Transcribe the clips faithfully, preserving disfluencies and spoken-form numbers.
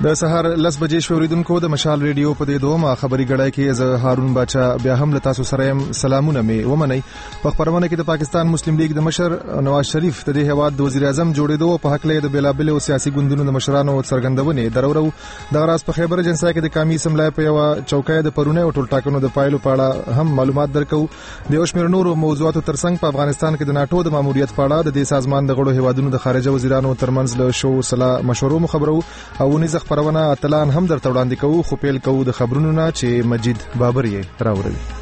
د سهار لس بجې شوې اوریدونکو د مشال ریډیو په دې دومره خبري غړای کې زه هارون باچا بیا هم له تاسو سره يم. سلامونه مې ومنئ. په خبرونه کې د پاکستان مسلم لیگ د مشر نواز شریف د دې هواد د وزیر اعظم جوړېدو په حق له د بلابل او سیاسي ګوندونو د مشرانو څرګندونې درورو د غراس په خیبر جنسا کې د قومي سملای په یو چوکۍ د پرونه او ټول ټاکنو د پایلو په اړه هم معلومات درکو. د یو شمېر نورو موضوعاتو ترڅنګ په افغانستان کې د ناتو د ماموریت په اړه د دې سازمان د غړو هوادونو د خارجه وزیرانو ترمنځ له شو صلاح مشورو مخبرو او نيزه خبرونه اتلان هم درته وړاندې کوو. خو پیل کوو د خبرونو نه چې مجید بابر یې راوړي.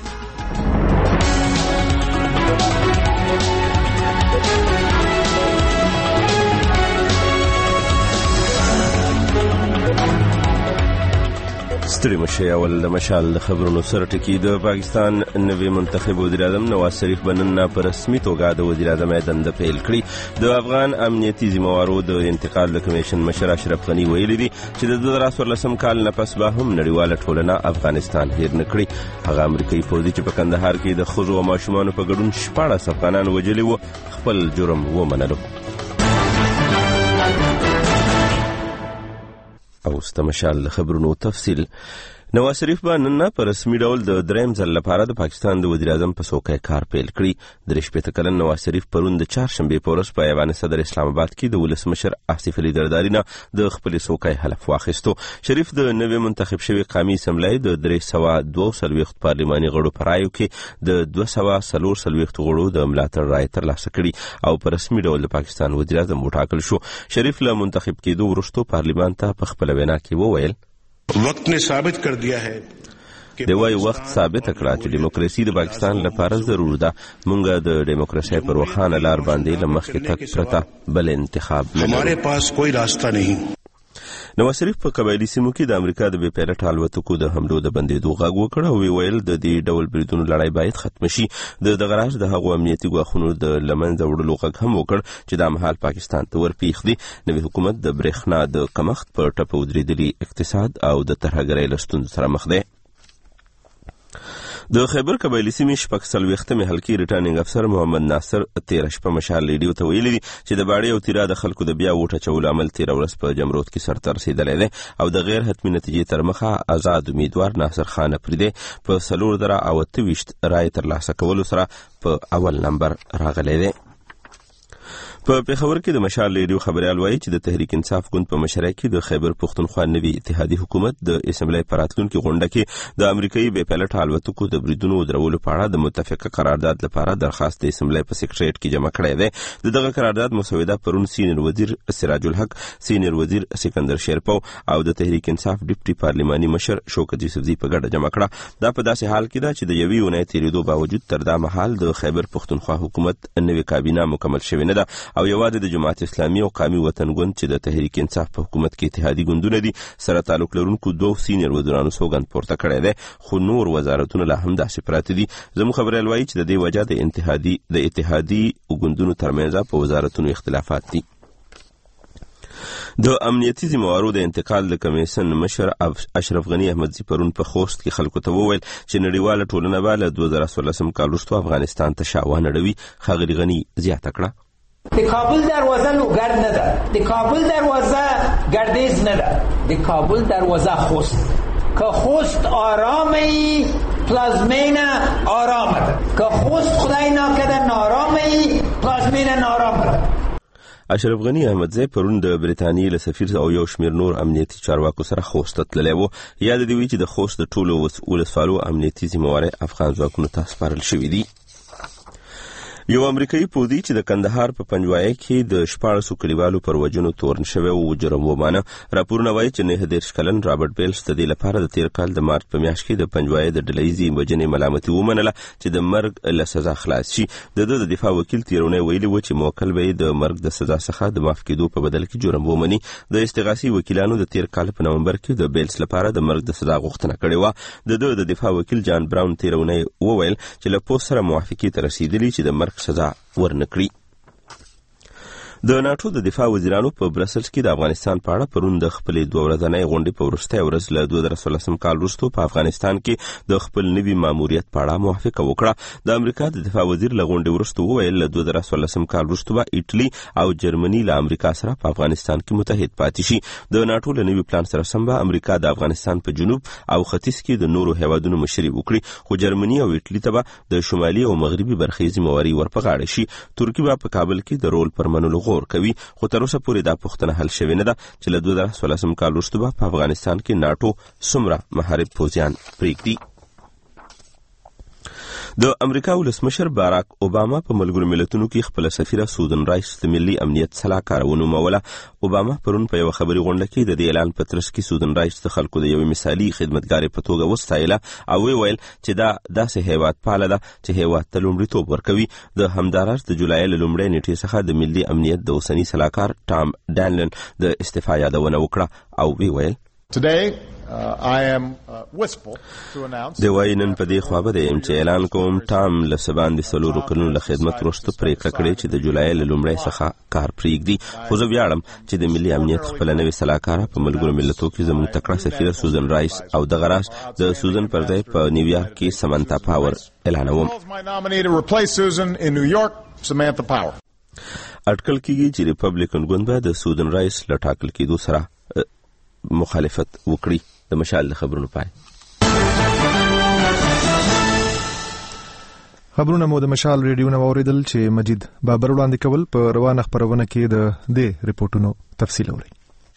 ستړي مشه اول د مشال د خبرونو سره ټکی. د پاکستان نوی منتخب وزیر اعظم نواز شریف بنن په رسمي توګه د وزیر اعظم دند پیل کړی. د افغان امنیتي ذمہوارو د انتقال د کمیشن مشر اشرف غنی ویلي دي چې د دوه زره څوارلسم کال نه پس به هم نړیواله ټولنه افغانستان هیر نه کړي. هغه امریکایي پوځي چې په کندهار کې د ښځو او ماشومانو په ګډون شپاړس افغانان وژلي وو خپل جرم ومنلو. او ستمشال خبرونو تفصیل. نواز شریف به نن په رسمي ډول د دریم ځل لپاره د پاکستان د وزیر اعظم په څوکۍ کار پیل کړی. د شپږ کلن نواز شریف پرون د چهارشنبه په ورځ په ایوان صدر اسلام آباد کې د ولسمشر آصف علي زرداری نه د خپل څوکۍ حلف واخیستو. شریف د نوی منتخب شوی قومي اسمبلی د درې سوه دوه څلوېښت پارلماني غړو په رایو کې د دوه سوه څلور څلوېښت غړو د ملاتړ رای ترلاسه کړي او په رسمي ډول د پاکستان وزیر اعظم وټاکل شو. شریف له منتخب کېدو وروسته پارلمان ته په خپل وینا کې وویل وقت نے ثابت کر دیا ہے د وای وخت ثابت کړه چې دیموکراسي د پاکستان لپاره ضروري ده. مونږ د دیموکراسي پر وخانه لار باندې لمخې تک پرته بل انتخاب نه لرو. ہمارے پاس کوئی راستہ نہیں. نواز شریف په قبایلی سیمو کې د امریکا د بې پیلوټ الوتکو د حملو د بندېدو غږ وکړ او ویل د دې ډول بریدونو لړۍ باید ختم شي. د دغه راز د هغو امنیتي ګواښونو د لمنځه وړلو غږ هم وکړ چې د مهال پاکستان ته ورپېښ دي. نوی حکومت د برېښنا د کمښت په ټپه ودرېدلي اقتصاد او د ترهګرۍ له ستونزو سره مخ دی. د خیبر قبایلی سیمې شپږ څلوېښتمې حلقې ریټرنینګ افسر محمد ناصر تیره شپه مشال ریډیو ته ویلي دي چې د باړې او تیرا د خلکو د بیا ووټ اچولو عمل تیره ورځ په جمرود کې سرته رسېدلی دی او د غیر حتمي نتیجې تر مخه آزاد امیدوار ناصر خان افریدی په څلور زره او اته ویشت رای ترلاسه کولو سره په اول نمبر راغلی دی. په پیښور کې د مشال ریډیو خبريال وایي چې د تحریک انصاف ګوند په مشرۍ کې د خیبر پښتونخوا نوي اتحادي حکومت د اسمبلی په راتلونکي غونډه کې د امریکایي بې پیلوټ الوتکو د بریدونو درولو په اړه د متفقه قرارداد لپاره درخواست د اسمبلی په سکریټریټ کې جمع کړی دی. د دغه قرارداد مسوده پرون سینیئر وزیر سراج الحق، سینیئر وزیر سکندر شیرپو او د تحریک انصاف ډیپټي پارلماني مشر شوکت یوسفزي په ګډه جمع کړه. دا په داسې حال کې ده چې د یوې اونۍ تیریدو باوجود تر دا مهال د خیبر پښتونخوا حکومت نوې کابینه مکمل شوې نه ده او یوازې د جماعت اسلامي او قومي وطن ګوند چې د تحریک انصاف په حکومت کې اتحادي ګوندونه دي سره تعلق لرونکو دوه سینیئر وزیرانو سوګند پورته کړی دی. خو نور وزارتونه لا هم داسې پراته دي. زموږ خبريال وایي چې د دې وجه د اتحادي د اتحادي ګوندونو ترمنځ په وزارتونو اختلافات دي. د امنیتي ذمہوارو د انتقال د کمیشن مشر اشرف غنی احمدزي پرون په خوست کې خلکو ته وویل چې نړیواله ټولنه به له دوه زره څوارلسم کال وروسته افغانستان ته شاوانه ډوي. ښاغلي غنی زیاته کړه د کابل دروازه لوګر نه ده، د کابل دروازه گردیز نه ده، د کابل دروازه خوست. که خوست آرامه پلازمینه آرامه ده، که خوست خدای ناکده نارامه پلازمینه نارامه ده. اشرف غنی احمدزی پرون د بریتانیې له سفیر او یو شمېر نور امنیتي چارواکو سره خوست ته تللی و. یاد دې وي چې د خوست د ټولو ولسوالو امنیتي ذمہوارۍ افغان ځواکونو ته سپارل شوي دي. یو امریکایي پوځي چې د کندهار په پنجوایي کې د شپاړسو کلیوالو پر وژنو تورن شوی و جرم ومانه. راپورونه وایي چې نهه دېرش کلن رابرټ بیلز د دې لپاره د تیر کال د مارچ په میاشت کې د پنجوایي د ډلهییزې وژنې ملامتي ومنله چې د مرګ له سزا خلاص شي. د ده د دفاع وکیل تېرونی ویلي و چې موکل به یې د مرګ د سزا څخه د معاف کېدو په بدل کې جرم ومني. د استغاثي وکیلانو د تیر کال په نومبر کې د بیلز لپاره د مرګ د سزا غوښتنه کړې وه. د ده د دفاع وکیل جان براون تېرونی وویل چې له پوسټ سره موافقې ته رسېدلي چې د مرګ سزا ورنکړي. د ناتو د دفاع وزیرانو په برسلز کې د افغانستان په اړه پرون د خپلې دوه ورځنۍ غونډې په وروستۍ ورځ له دوه زره څوارلسم کال وروسته په افغانستان کې د خپل نوي ماموریت په اړه موافقه وکړه. د امریکا د دفاع وزیر له غونډې وروسته وویل له دوه زره څوارلسم کال وروسته به ایټالي او جرمني له امریکا سره په افغانستان کې متحد پاتې شي. د ناتو له نوي پلان سره سم به امریکا د افغانستان په جنوب او ختیځ کې د نورو هیوادونو مشري وکړي، خو جرمني او ایټالي ته به د شمالي او مغربي برخې ذمہواري ورپغاړه شي. ترکیه به په کابل کې د رول پر منلو غور کوي، خو تر اوسه پورې دا پوښتنه حل شوې نه ده چې له دوه زره څوارلسم کال وروسته به په افغانستان کې ناټو څومره محارب پوځیان پرېږدي. د امریکا ولسمشر باراک اوباما په ملګرو ملتونو کې خپل سفیره سوزن رایس د ملي امنیت سلاکار ونوموله. اوباما پرون په یوه خبري غونډه کې د دې اعلان په ترڅ کې سوزن رایس د خلکو د یوې مثالي خدمتګارې په توګه وستایله او ویل چې دا داسې هیواد پاله ده چې هیواد ته لومړیتوب ورکوي. د همداراز د جولای له لومړۍ نیټې څخه د ملي امنیت د اوسني سلاکار ټام ډانلن د استعفا یادونه وکړه او ویل Today, uh, I am uh, wistful to announce د واینن په دې خوا به د چې اعلان کوم ټام له سباندې څلورو کلونو له خدمت وروسته پریکړه کړې چې د جولای له لومړۍ څخه کار پرېږدي. خو زه ویاړم چې د ملي امنیت خپله نوې سلاکاره په ملګرو ملتونو کې زموږ تکړه سفیره سوزن رایس او دغه راز د سوزن پر ځای په نیویارک کې سمانتا پاور اعلانوم. اټکل کېږي چې ریپبلیکن ګوند به د سوزن رایس له ټاکل کېدو سره مخالفت وکړي. د مشال د خبرونو پای. خبرونه مو د مشال ریډیو نو اوریدل چې مجید بابر وړاندې کول. په روانه خبرونه کې د دې ریپورتونو تفصیل اوري.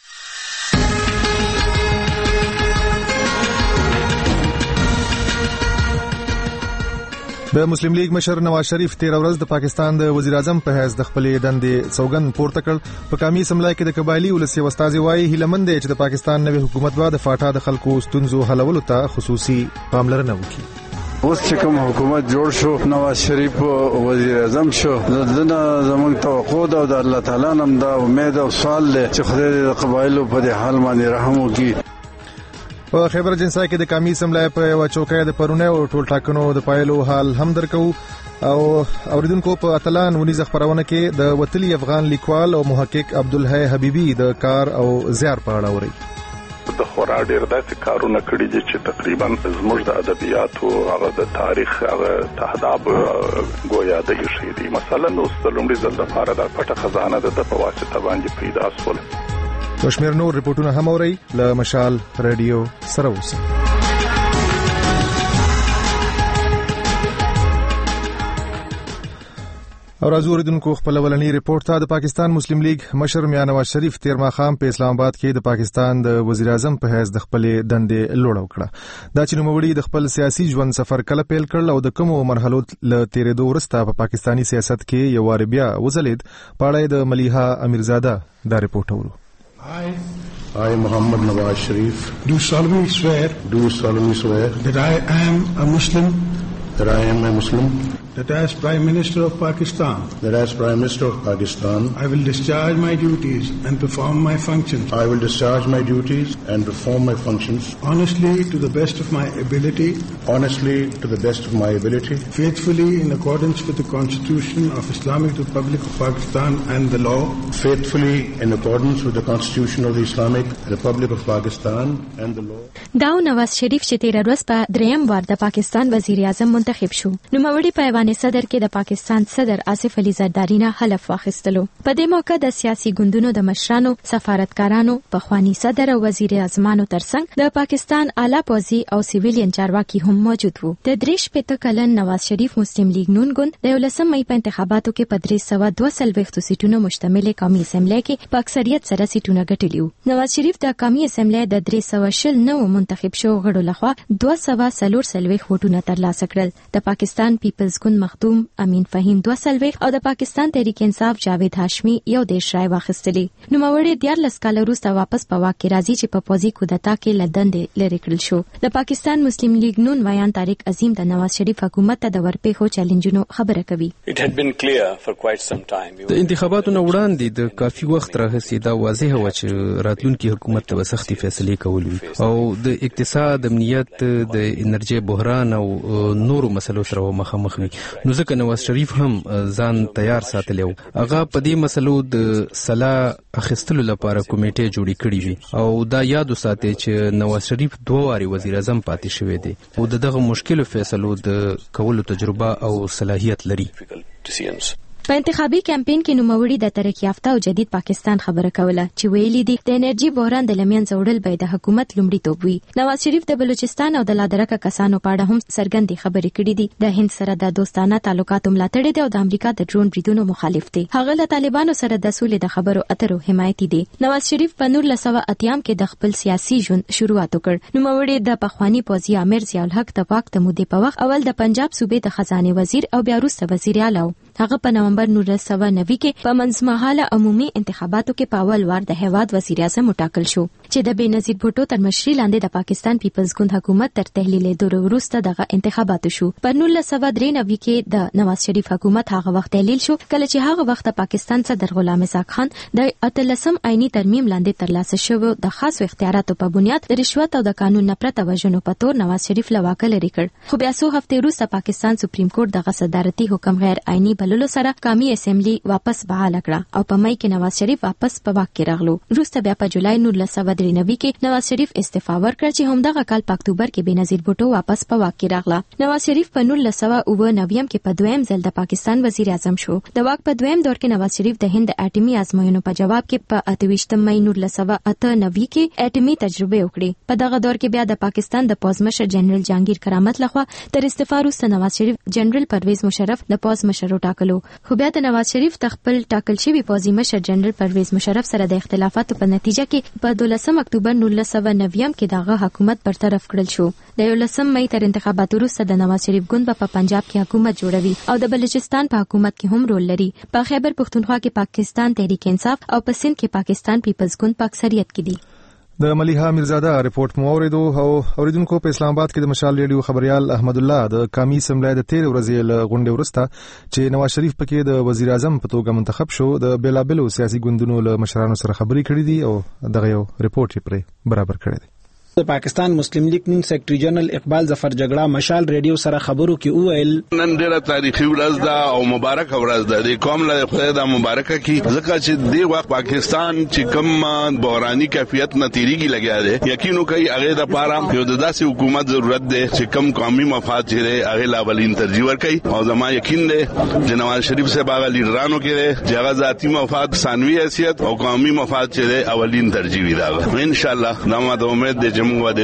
د مسلم لیگ مشر نواز شریف تیر ورځ د پاکستان د وزیر اعظم په حیث د خپلې دندې سوګند پورته کړ. په قومي اسمبلی کې د قبایلی ولسی استازي وایي هیلمند چې د پاکستان نوې حکومت به د فاټا د خلکو ستونزو حلولو ته خصوصي پاملرنه وکړي. اوس چې کوم حکومت جوړ شو، نواز شریف وزیر اعظم شو، د دنیا زموږ توقع ده او د الله تعالی نام دا امید او سوال دی چې خدای د قبایلو په دې حال باندې رحم وکړي. په خیبر جنسای کې د قومي اسمبلی په یو چوکۍ د پرونه او ټول ټاکنو د پایلو حال هم درکو او اوریدونکو په اتلان ونیزه خبرونه کې د وتلی افغان لیکوال او محقق عبدالحی حبیبی د کار او زیار په اړه اوري. د خورا ډیر داسې کارونه کړي دي چې تقریبا زموږ د ادبیاتو هغه د تاریخ هغه تهذاب ګویا د شي دي. مثلا اوس د لومړي ځل لپاره د پټه خزانه د په واسطه باندې پیدا شول. کشمیر نور ریپورتونه هم اوري له مشال رادیو سره اوسئ. او راځو اوریدونکو خپل ولنی ریپورت ته. د پاکستان مسلم لیگ مشر میاں نواز شریف تیر ماښام په اسلام آباد کې د پاکستان د وزیر اعظم په حیث د خپلې دندې لوړ وکړه. دا چې نوموړي د خپل سیاسي ژوند سفر کله پیل کړل او د کومو مرحلو له تیرېدو وروسته په پاکستاني سیاست کې یو وار بیا وځلید، په اړه د ملیحه امیرزاده دا ریپورت اورو. I, I, Muhammad Nawaz Sharif, do solemnly swear do solemnly swear that I am a Muslim, that I am a Muslim, that as Prime Minister of Pakistan, that as Prime Minister of Pakistan, I will discharge my duties and perform my functions I will discharge my duties and perform my functions honestly to the best of my ability, honestly to the best of my ability, faithfully in accordance with the Constitution of Islamic Republic of Pakistan and the law, faithfully in accordance with the Constitution of the Islamic Republic of Pakistan and the law. داو نواز شریف چې تیر ورځ په دریم وار د پاکستان وزیر اعظم منتخب شو، نو موري په ایوان صدر کې د پاکستان صدر آصف علي زرداری نه حلف واخیستلو. په دې موقع د سیاسي ګوندونو د مشرانو، سفارتکارانو، پخوانی صدر او وزیر اعظمانو ترڅنګ د پاکستان اعلی پوځي او سیویلین چارواکي هم موجود وو. د دریش پته کلن نواز شریف مسلم لیگ نون ګوند د ولسم مې په انتخاباتو کې په درې سوه دوه څلوېښت سیټونو مشتمل قومي اسمبلی کې په اکثریت سره سیټونه ګټلي وو. نواز شریف د قومي اسمبلی د درې سوه شل نو منتخب شو غړو لخوا دوه سوه څلور څلوېښت ووټونه ترلاسه کړل. د پاکستان پیپلز ګوند مخدوم امین فهیم دوه څلوېښت او د پاکستان تحریک انصاف جاوید هاشمی یو دېرش رای واخیستلې. نو موري دیارلس کاله وروسته واپس په واک کې راځي چې په پوځي کودتا کې له دندې لرې کړل شو. د پاکستان مسلم لیگ نون ویان طارق عظیم د نواز شریف حکومت ته د ورپېښو چیلنجونو خبره کوي. د انتخاباتو نه وړاندې د کافي وخت راهیسې دا واضح و چې راتلونکي حکومت ته سختي فیصلې کول وي او د اقتصاد، امنیت، د انرژي بحران او نورو مسلو سره مخامخ وي. نو ځکه نواز شریف هم ځان تیار ساتلی و. هغه په دې مسلو د سلا اخیستلو لپاره کمیټې جوړې کړې وي او دا یاد وساتئ چې نواز شریف دوه وارې وزیر اعظم پاتې شوی دی او د دغه مشکلو فیصلو د کولو تجربه او صلاحیت لري. په انتخابي کمپاین کې نوموړي د ترقی یافته او جدید پاکستان خبره کوله چې ویلي دي د انرژي بحران د لمنځه وړل به د حکومت لومړیتوب وي. نواز شریف د بلوچستان او د لادرکه کسانو په اړه هم څرګندې خبرې کړې دي. د هند سره د دوستانه تعلقاتو ملاتړ دي او د امریکا د ډرون بریدونو مخالف دي. هغه له طالبانو سره د سولې د خبرو اترو حمایتي دي. نواز شریف په نولس سوه اتیا کې د خپل سیاسي ژوند شروعات وکړ. نوموړي د پخوانی پوځي امیر ضیاء الحق د واک د مودې په وخت اول د پنجاب صوبې د خزانه وزیر او بیا وروسته وزیر اعلی. هغه په نومبر نولس سوه نوي کې په منځمهاله عمومي انتخاباتو کې په اول وار د هیواد وزیر اعظم وټاکل شو چې د بېنظیر بھټو تر مشرۍ لاندې د پاکستان پیپلز ګوند حکومت تر تحلیلېدو وروسته دغه انتخاباتو شو. په نولس سوه درې نوي کې د نواز شریف حکومت هغه وخت تحلیل شو کله چې هغه وخت د پاکستان صدر غلام اسحاق خان د اتلسم آئینی ترمیم لاندې ترلاسه شوی د خاصو اختیاراتو په بنیاد د رشوت او د قانون نه پرته وژنو په تور نواز شریف له واکه لرې کړ. خو بیا څو هفتې وروسته پاکستان سپریم کورټ دغه صدارتي حکم غیر آئینی بللو سره قومي اسمبلی واپس بحال کړه او په مای کې نواز شریف واپس په واک کې راغلو. وروسته بیا په جولای نولس سوه درې نوي کې نواز شریف استعفا ورکړه چې همدغه کال په اکتوبر کې بېنظیر بھټو واپس په واک کې راغله. نواز شریف په نولس سوه اووه نوي کې په دویم ځل د پاکستان وزیر اعظم شو. د واک په دویم دور کې نواز شریف د هند اټومي ازموینو په جواب کې په اته ویشتم مای نولس سوه اته نوي کې اټومي تجربه وکړه. په دغه دور کې بیا د پاکستان د پوځ مشر جنرال جهانگیر کرامت لخوا تر استعفا وروسته نواز شریف جنرال پرویز مشرف د پوځ مشر وټاکلو. خو بیا د نواز شریف د خپل ټاکل شوی پوځي مشر جنرال پرویز مشرف سره د اختلافاتو په نتیجه کې په دولسم اکتوبر نولس سوه نوي کې دغه حکومت برطرف کړل شو. د یولسم مای تر انتخاباتو وروسته د نواز شریف ګوند په پنجاب کې حکومت جوړوي او د بلوچستان په حکومت کې هم رول لري. په خیبر پښتونخوا کې پاکستان تحریک انصاف او په سند کې پاکستان پیپلز ګوند په اکثریت کې دي. د ملیحه میرزاده رپورت مو اوریدو او اوریدونکو په اسلام آباد کې د مشال ریډیو خبريال احمد الله د قومي اسمبلی د تیر ورځې له غونډې ورسته چې نواز شریف پکې د وزیر اعظم په توګه منتخب شو د بیلابلو سیاسي ګوندونو له مشرانو سره خبرې کړې دي او دغه یو رپورت یې پرې برابر کړی دی. د پاکستان مسلم لیگ نن سیکریټری جنرال اقبال ظفر جګړه مشال ریډیو سره خبرو کې وویل نن ډیره تاریخي ورځ ده او مبارک ورځ ده د قوم له خدای د مبارکه کی ځکه چې دی وخت پاکستان چې کوم بحراني کیفیت نتیریږي لګیا دی یقینو کوي هغه د پاره یو داسې حکومت ضرورت دی چې کم قومي مفاد چې هغه لاولین ترجیح ورکړي او زما یقین دی چې نواز شریف صاحب هغه لیډرانو کې دی چې هغه ذاتی مفاد ثانوي حیثیت او قومي مفاد چې اولین ترجیح وي دا ان شاء الله دا ما د امید دی د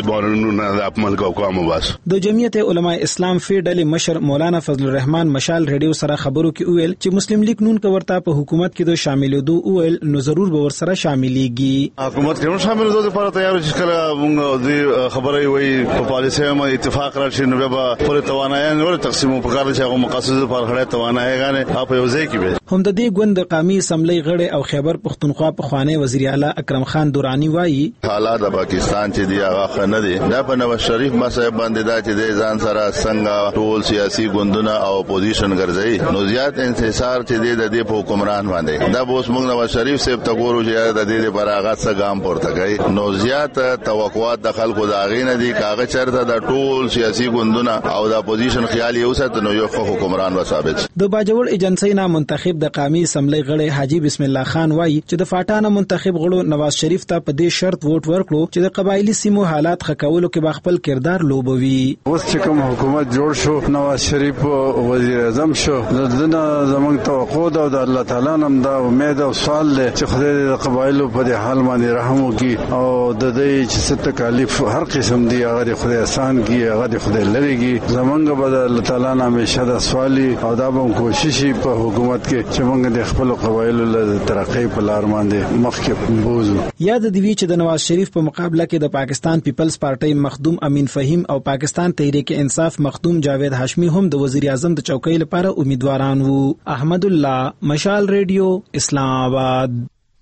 جمعیت علماء اسلام فی ډلې مشر مولانا فضل الرحمن مشال ریډیو سره خبرو کې ویل چې مسلم لیگ نون کورته په حکومت کې د شاملېدو ویل نو ضرور به ور سره شاملېږي. حکومت کې شاملېدو لپاره تیار چې کله موږ د خبرې وي په پالیسي باندې اتفاق راشي نو به پر توانایي نور تقسیم په کار چې هغه مقاصد په خړې توانایي غانه په یو ځای کې به هم د دې ګوند قومي اسمبلی غړي او خیبر پښتونخوا په خوانی وزیر اعلی اکرم خان دورانی وایي حالات د پاکستان چې دی هغه نه دي دا په نواز شریف مسایب باندې دا چې د ځان سره څنګه ټول سیاسي ګوندونه او اپوزیشن ګرځي نو زیات انحصار چې د دې په حکمران باندې دا اوس موږ نواز شریف صاحب ته ګورو چې د دې لپاره هغه څه ګام پورته کوي نو زیات توقعات د خلکو د اغې نه دي کاغه چرته د ټول سیاسي ګوندونه او د اپوزیشن خیال یو ست نو یو حکمران و ثابت د باجوړ ایجنسی نه منتخب د قومي اسمبلی غړي حاجی بسم الله خان وایي چې د فاټانه منتخب غړو نواز شریف ته په دې شرط ووټ ورکړو چې د قبایلی سیمو حالات خکولو کې با خپل کردار لوبوي. اوس چې کوم حکومت جوړ شو نواز شریف وزیر اعظم شو د دنیا زمونږ توقع ده او د الله تعالی نام دا امید او سوال له چې خدای د قبایلو په حال باندې رحم وکړي او د دې چې ست تکالیف هر قسم دی هغه خدای آسان کړي هغه خدای لریږي زمونږ به د الله تعالی نام شاده سوالي او دا به کوشش په حکومت کې چې موږ د خپل قبایلو له ترقی په لار باندې مخکې بوزو. یاد دی چې د نواز شریف په مقابله کې د پاکستان پیپلز پارټي مخدوم امین فهیم او پاکستان تحریک انصاف مخدوم جاوید هاشمی هم د وزیر اعظم د چوکۍ لپاره امیدواران وو. احمد الله مشال ریډیو اسلام آباد.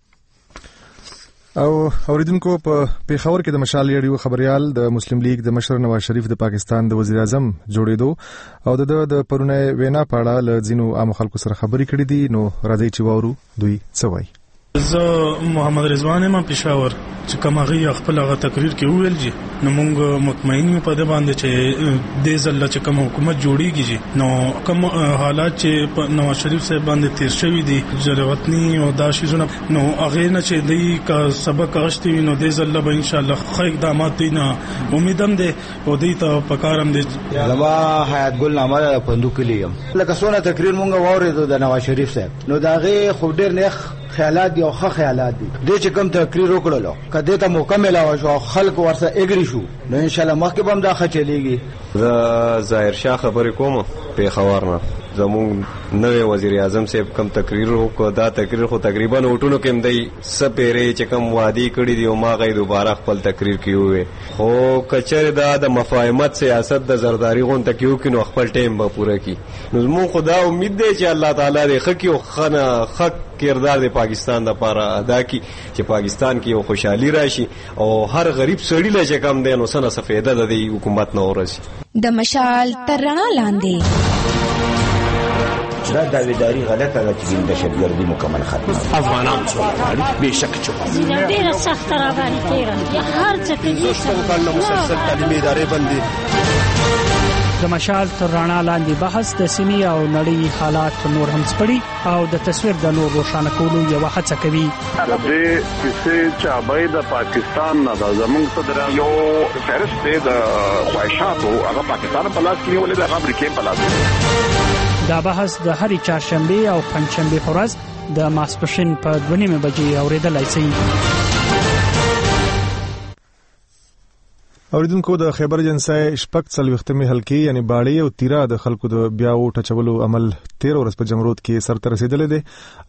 او اوریدونکو په پیښور کې د مشال ریډیو خبريال د مسلم لیگ د مشر نواز شریف د پاکستان د وزیر اعظم جوړېدو او د د پرونه وینا پاړه ل ځینو عام خلکو سره خبرې کړې دي نو راځي چې وورو دوی څه وایي. زه محمد رضوان ما پېښور چې کوم هغه خپل هغه تقریر کې وویل دي نو موږ مطمئن یو په دې باندې چې د ځل چې کوم حکومت جوړیږي نو کوم حالات چې نواز شریف صاحب باندې تیر شوی دي جلوتنی او داشیزونه نو هغه نه چې دی کا سبق غشتي نو د ځل به ان شاء الله خیر اقدامات دي نه امیدم دي او دې ته پکارم دي. زما حیات ګل نامه پندو کلیم لکه څونه تقریر مونږ واورېدو د نواز شریف صاحب نو داغه خو ډیر نه خیالات دي او ښه خیالات دي د چې کوم تقریر وکړلو کله ته مکمل او شو خلک ورسره اګری شو نو ان شاء الله مخکې به هم دا خچلېږي. زه ظاهر شاه خبرې کوم په خبرنه زمون نوې وزیر اعظم صاحب کوم تقریر وکړ دا تقریر خو تقریبا وټونو کې مدي سپېره چې کوم وادي کړی دی او ما غي دوباره خپل تقریر کیوي خو کچره دا د مفاهمت سیاست د زرداری غون تکیو کې نو خپل ټیم به پوره کی نو مون خدا امید دی چې الله تعالی دې خکې او خنه خک کردار د پاکستان لپاره ادا کی چې پاکستان کې یو خوشحالي راشي او هر غریب سړی له چې کم دین وسنه سفیده د حکومت نه ورسي. د مشال تر رڼا لاندې دا داویداری غلطه ده چې د شبګردي مکمل ختمه افغانان څو به شک چوکا ډیره سخت را باندې تیرا هر څه کې دوستو کله مسلسل تعلیمي ادارې باندې د مشال تر رڼا لاندې بحث د سیمې او نړۍ حالات نور هم سپړي او د تصویر د نور روښانه کولو یو هڅه کوي. د دې چې چابای د پاکستان نه د زمونږ صدر یو فهرست د خواهشاتو هغه پاکستان په لاس کې ولې د امریکا په لاس. دا بحث د هرې چهارشنبه او پنځشنبه په ورځ د ماسپښین په دوه نیمه بجې اوریدلای شئ. اوریدونکو د خیبر جنسای شپږ څلوېښتمې حلقې یعنی باړې او تیرا د خلکو د بیا ووټ اچولو عمل تیر ورځ په جمرود کې سرته رسیدلی دی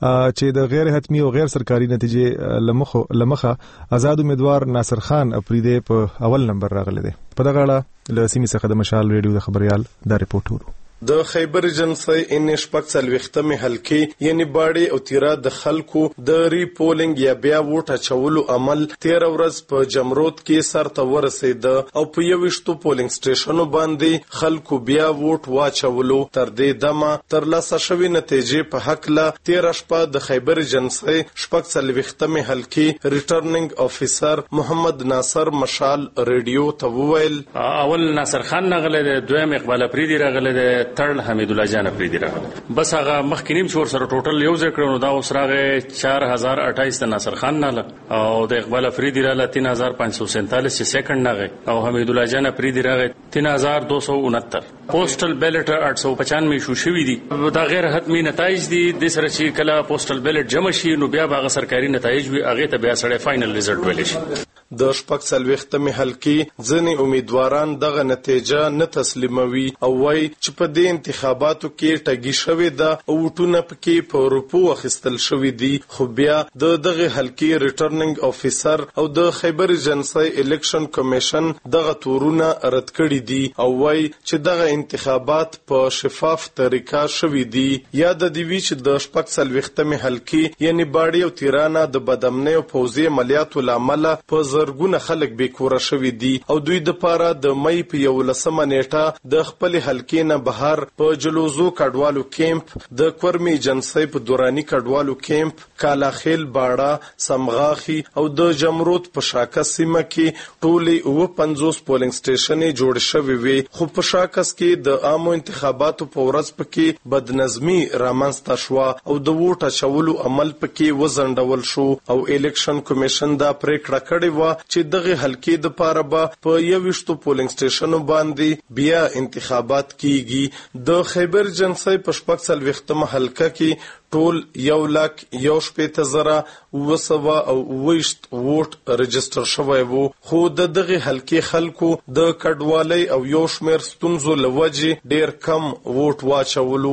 چې د غیر حتمی او غیر سرکاري نتیجې لمخه لمخه آزاد امیدوار ناصر خان افریدی په اول نمبر راغلی دی. په دغه اړه له سیمې څخه د مشال ریډیو د خبريال دا رپورټ ورو. د خیبر جنسای ان شپږ څلوېښتمې حلقې یعنی باړې او تیرا د خلکو د ری پولینګ یا بیا ووټ اچولو عمل تیر ورځ په جمرود کې سرته ورسید او په یوشتو پولینګ سټیشنو باندې خلکو بیا ووټ واچولو تر دې دمه تر لاسه شوی نتیجې په حق لا تیر شپه د خیبر جنسای شپږ څلوېښتمې حلقې ریټرنینګ افیسر محمد ناصر مشال ریډیو ته وویل اول ناصر خان نغله دویم اقبال افریدی راغله تړل حمید الله جان افریدی راغله بس هغه مخکینیم شور سره ټوټل یو ځکه نو دا اوس راغې چار هزار اٹھائیس د ناصر خان نه او د اقبال افریدی راغله تین هزار پانچ سو سینتالیس سیکنډ نه او حمید الله جان افریدی راغې تین هزار دو سو انہتر پوسټل بیلټ آठ سو پچانوے شو شوی دي دا غیر حتمی نتایج دي د سره چې کله پوسټل بیلټ جمع شي نو بیا باغ سرکاري نتایج وي هغه ته بیا سره فائنل ریزلټ ویل شي. د شپږ څلوېښتمې حلقې ځینې امیدواران دغه نتیجه نه تسلیموي او وایي چې په دې انتخاباتو کې ټګي شوې ده او وټونه پکې په روپو اخیستل شوي دي خو بیا د دغه حلقې ریټرنینګ افیسر او د خیبر جنسای الیکشن کمیشن دغه تورونه رد کړي دي او وایي چې دغه انتخابات په شفاف طریقه شوي دي. یاد دی وی چې د شپږ څلوېښتمې حلقې یعنی باړې او تیرانه د بدامنۍ او پوځي عملیاتو لامل په زرګونه خلک بیکوره شوي دي او دوی د پاره د مې په یولسمه نیټه د خپل حلقې نه بهر په جلوزو کډوالو کیمپ د کورمي جنسي په دوراني کډوالو کیمپ کالاخیل باړه سمغاخي او د جمرود په شاکس سیمه کې ټولي او پنځوس پولینګ سټیشنې جوړ شوي وي خو په شاکس کې د عامو انتخاباتو په ورځ پکې بدنظمي رامنځته شو او د ووټ اچولو عمل پکې وزندول شو او الیکشن کمیشن دا پریکړه کړې و چې دغه حلقې د پاره به په یوشتو پولینګ سټیشنو باندې بیا انتخابات کیږي. د خیبر جنسای په شپږ څلوېښتمه حلقه کې ټول یو لک یو شپېته زره اوه سوه او اوویشت ووټ رجسټر شوی وو خو د دغه حلقې خلکو د کډوالۍ او یو شمېر ستونزو له وجې ډېر کم ووټ واچولو.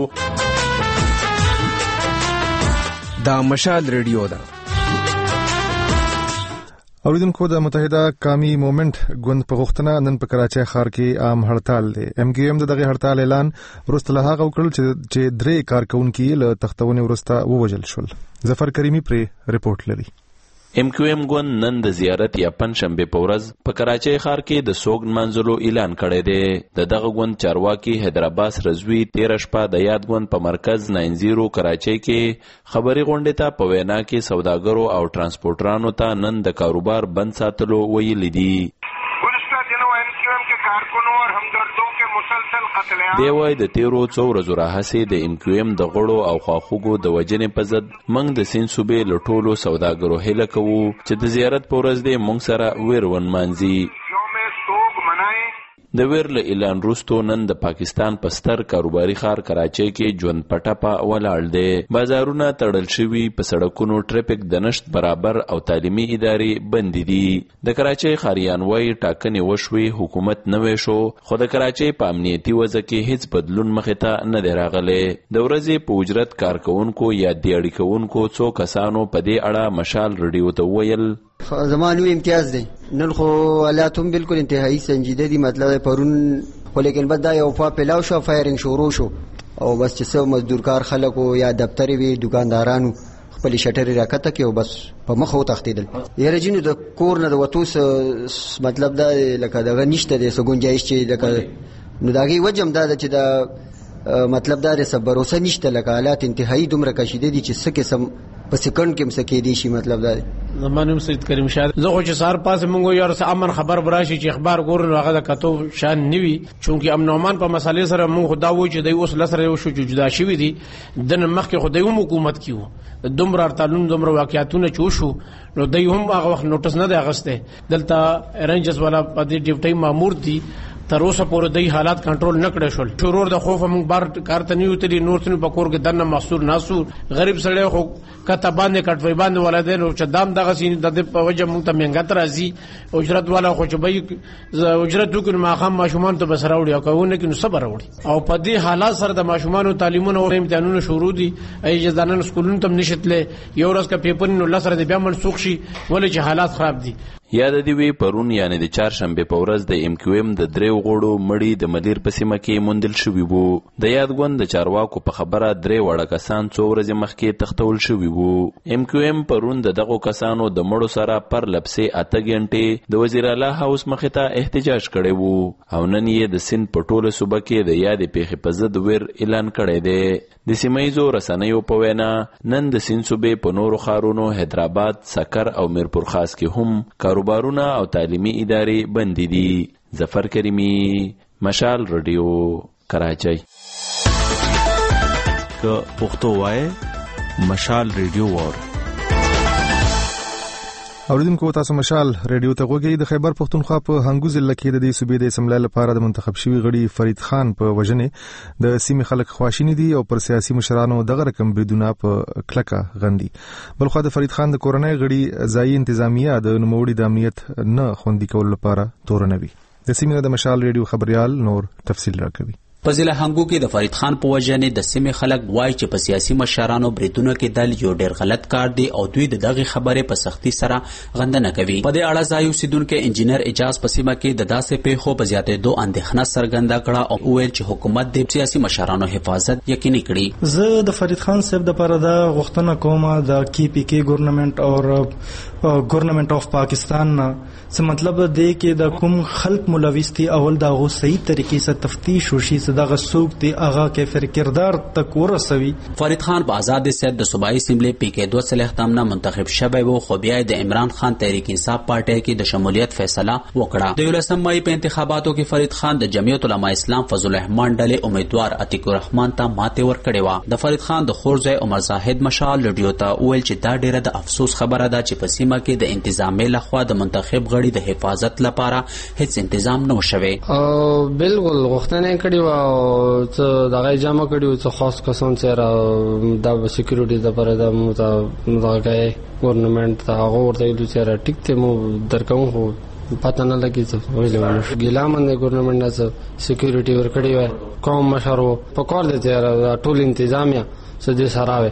دا مشال ریډیو ده. اوریدونکو د متحده قومي موومېنټ ګوند په غوښتنه نن په کراچۍ ښار کې عام هړتال دی. ایم کیو ایم دغه هړتال اعلان وروسته له هغه وکړل چې درې کارکونکي له تختونې وروسته ووژل شول. ظفر کریمي پرې رپورټ لري. ام کیو ام ګوند نن د زیارت یا پنځشنبه په ورځ په کراچۍ ښار کې د سوګ منځلو اعلان کړی دی. د دغه ګوند چارواکي حیدرعباس رضوی تیره شپه د یاد ګوند په مرکز ناین زیرو کراچۍ کې خبري غونډې ته په وینا کې سوداګرو او ترانسپورټرانو ته نن د کاروبار بند ساتلو ویلي دي. دی وای د تیرو څو ورځو راهیسې د ام کیو ام د غړو او خواخوږو د وجنې په ضد موږ د سیند صوبې له ټولو سوداګرو هیله کوو چې د زیارت په ورځ دې موږ سره ویر ونمانځي. د ویر له اعلان وروسته نن د پاکستان په ستر کاروباري ښار کراچۍ کې ژوند پټپه ولاړ دی. بازارونه تړل شوي، په سړکونو ټریفیک د نشت برابر او تعلیمي ادارې بندې دي. د کراچۍ ښاریان وایي ټاکنې وشوې، حکومت نوی شو، خو د کراچۍ په امنیتي وضع کې هیڅ بدلون مخې ته نه دی راغلی. د ورځې په اجرت کارکوونکو یا دیاړي کوونکو څو کسانو په دې اړه مشال رډیو ته وویل زمانو امتیاز دی. نن خو حالات هم بالکل انتهایی سنجیده دي. مطلب پرون خو لیکن بعد دا یو فا پلاو شو، فایرنګ شروع شو او بس چې څو مزدورکار خلکو یا دفترې وي دکاندارانو خپل شټرې راکته کې او بس په مخ و تختیدل. یره جنو د کور نه د وتوس مطلب دا لکه دغه نشته د سګونجایش چې لکه نو داغي وجم دا چې دا مطلب دا د صبروسه نشته، لکه حالات انتهایی دومره کشیده دي چې څه قسم په سکند کې مسکې دي شي. مطلب دا زمانم سید کریم شاه زه خو چې سار پاس مونږ یو سره امن خبر براشي چې اخبار ګورن هغه د کتو شان نیوي، چونکی امن امان په مسالې سره مونږ خدا وای چې د اوس لسره شو جدا شوی دي. د مخ کې خدای هم حکومت کیو دومره ارتالون دومره واقعیتونه چوشو نو دای هم هغه وخت نوټس نه دی اغسته. دلته رنجز والا په دې ډیوټي مامور دي تر اوسه پورې دای حالات کنټرول نه کړی شول. شرور د خوف موږ بار کارته نیو تلی نور تنو پکور کې دنه محصور ناسور غریب سړی خو کته باندې کټوي باندې ولادین او چدام دغه سین د په وجه موږ ته منګت راځي. اجرت والا خو چې به اجرت وکړي ماخام ماشومان ته بسره وړي او کوونه کې نو صبر وړي او په دې حالات سره د ماشومان تعلیمونو او امتحانونو شروع دي. ای ځانن سکولونو تم نشتله یو ورځ کا پیپر نو لسره د بیا منسوخ شي ولې چې حالات خراب دي. یاد دی وی پرون یعنی د چهارشنبه په ورځ د ام کیو ام د دریو غړو مړی د مدیر په سیمه کې موندل شوی وو. د یاد ګوند د چارواکو په خبره درې وړه کسان څو ورځې مخکې تختول شوی وو. ام کیو ام پرون د دغه کسانو د مړو سره پر لپسې اته غنټې د وزیر اعلی هاوس مخې ته احتجاج کړی وو او نن یې د سند په ټوله صوبه کې د یادې پیښې په ضد ویر اعلان کړی دی. د سیمایزو رسنیو په وینا نن د سند صوبې په نورو ښارونو حیدرآباد، سکر او میرپور خاص کې هم کاروبارونه او تعلیمي ادارې بندې دي. ظفر کریمی، مشال رادیو، کراچۍ. که پښتو وای مشال رادیو وور اوریدونکو تاسو مشال ریډیو ته غوږی. د خیبر پښتونخوا په هنګو ضلع کې د دې صوبې د اسمبلی لپاره د منتخب شوی غړي فرید خان په وجنې د سیمې خلک خواشینی دي او پر سیاسي مشرانو دغه رقم بریدونه په کلکه غندي. بلخو د فرید خان د کورنۍ غړي ځایي انتظامیه د نوموړي د امنیت نه خوندي کول لپاره تورنوي. د سیمې د مشال ریډیو خبريال نور تفصیل راکوي. په ضلع هنګو کې د فرید خان په وجنې د سیمې خلک وایي چې په سیاسي مشرانو بریدونه کېدل یو ډېر غلط کار دی او دوی د دغه خبرې په سختي سره غندنه کوي. په دې اړه ځای اوسیدونکو انجینر اجاز په سیمه کې د داسې پیښو په زیاتېدو اندېښنه څرګنده کړه او ویل چې حکومت د سیاسي مشرانو حفاظت یقیني کړي. زه د فرید خان صاحب د لپاره د غوښتنه کوم د کی پی کې ګورنمنت او ګورنمنت اف پاکستان نه څه مطلب دی کې د کوم خلق ملوث دي اول دا غو صحیح طریقې سره تفتیش وشي چې دغه څوک دی هغه کې فر کردار تک ورسوي. فرید خان په آزاد سیټ د صوبایي اسمبلی پی کې دوه صلاح تامنا منتخب شوی وو خو بیا د عمران خان تحریک انصاف پارټي کې د شمولیت فیصله وکړه. د یولسم مای په انتخاباتو کې فرید خان د جمعیت علماء اسلام فضل الرحمن ډلې امیدوار عتیق الرحمن ته ماته ورکړې و. د فرید خان د خورځای عمر زاهد مشال رادیو ته ویل چې دا ډیره د افسوس خبره ده چې په سیمه کې د انتظامیه لخوا د منتخب غړي د حفاظت لپاره هیڅ تنظیم نه شوی. او بالکل غوښتنه کړې و چې دغه جامه کړیو چې خاص کسان چې د سکیورټي لپاره د متغاګي ګورنمنت ته هغه ورته ویل چې ټیک ته مو درکوم خو پته نه لګي چې ویلونه ګیلامن د ګورنمنت نه سکیورټي ورکړی و کوم مشرو په کار دي چې ټول انتظامیه سده سراوي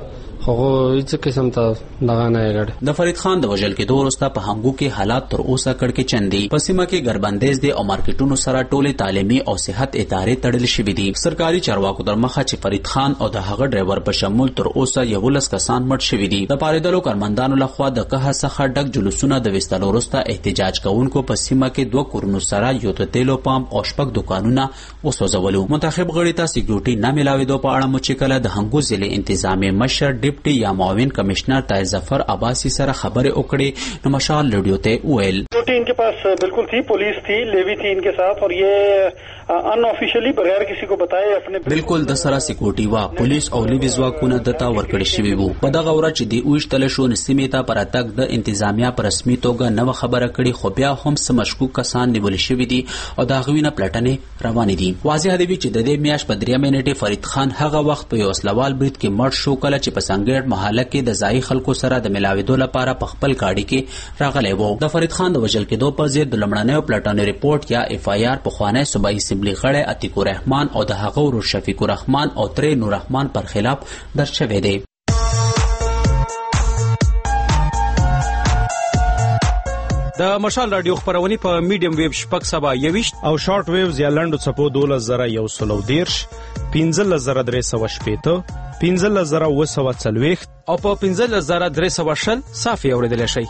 خو هیڅ قسم ته دغه نه یګړ. د فرید خان د وژل کېدو وروسته په هنګو کې حالات تر اوسه کړکېچن دي. په سیمه کې ګربندیز دي او مارکیټونو سره ټولې تعلیمي او صحت ادارې تړل شوې دي. سرکاري چارواکو در مخه چې فرید خان او د هغه ډرایور په شمول تر اوسه یولس کسان مړ شوي دي. د پارېدلو کارمندانو لخوا د قحط څخه ډک جلوسونه د ویستلو وروسته احتجاج کوونکو په سیمه کې دوه کورونو سره یو د تیلو پمپ او شپږ دکانونه وسوځولو. منتخب غړي ته سکیورټي نه میلاوېدو په اړه مو چې کله د هنګو ضلع انتظامی مشر ډیپټي یا معاون کمشنر طاهر ظفر عباسی سره خبرې وکړې نو مشال ریډیو ته وویل سکیورٹی ان کے پاس بالکل تھی, پولیس تھی, لیوی تھی ان کے ساتھ, اور یہ ان آفیشلی بغیر کسی کو بتائے اپنے بالکل د سره سکیورټي وا پولیس او لیوی ځواکونه دتا ورکړی شوی وو. په دغه ورځ چې دی وښتل شو نسیمه ته پر اتک د انتظامیه پر رسمي توګه نو خبره کړي, خو بیا هم سم مشکوک کسان نیول شوی دي او دا غوینه پلټنې روان دي. واضح دی چې د دې میاش په درې منټه فرید خان هغه وخت په یو اسلوال برید کې مړ شو کله چې په سنگیټ محله کې د ځای خلکو سره د ملاویدو لپاره په خپل گاډي کې راغلی وو. د فرید خان د وژل کېدو په ضد د لمړنیو پلټنې ریپورت یا اف آی آر په خوانی صوبایي اسمبلی غړی عتیق الرحمن او د هغه ورور شفیق الرحمن او ترې نور رحمان پر خلاف درج شوی دی. د مشال رادیو خبرونه په میډیم ویب شپږ سبا یويشت او شارټ ویوز یا لنډو چپو دولس زره یو سلو دیرش پنځه زره درې سوه شپېته پنځه زره اوه سوه څلوېښت او په پنځه زره درې سوه شل صافي اورېدلی شئ.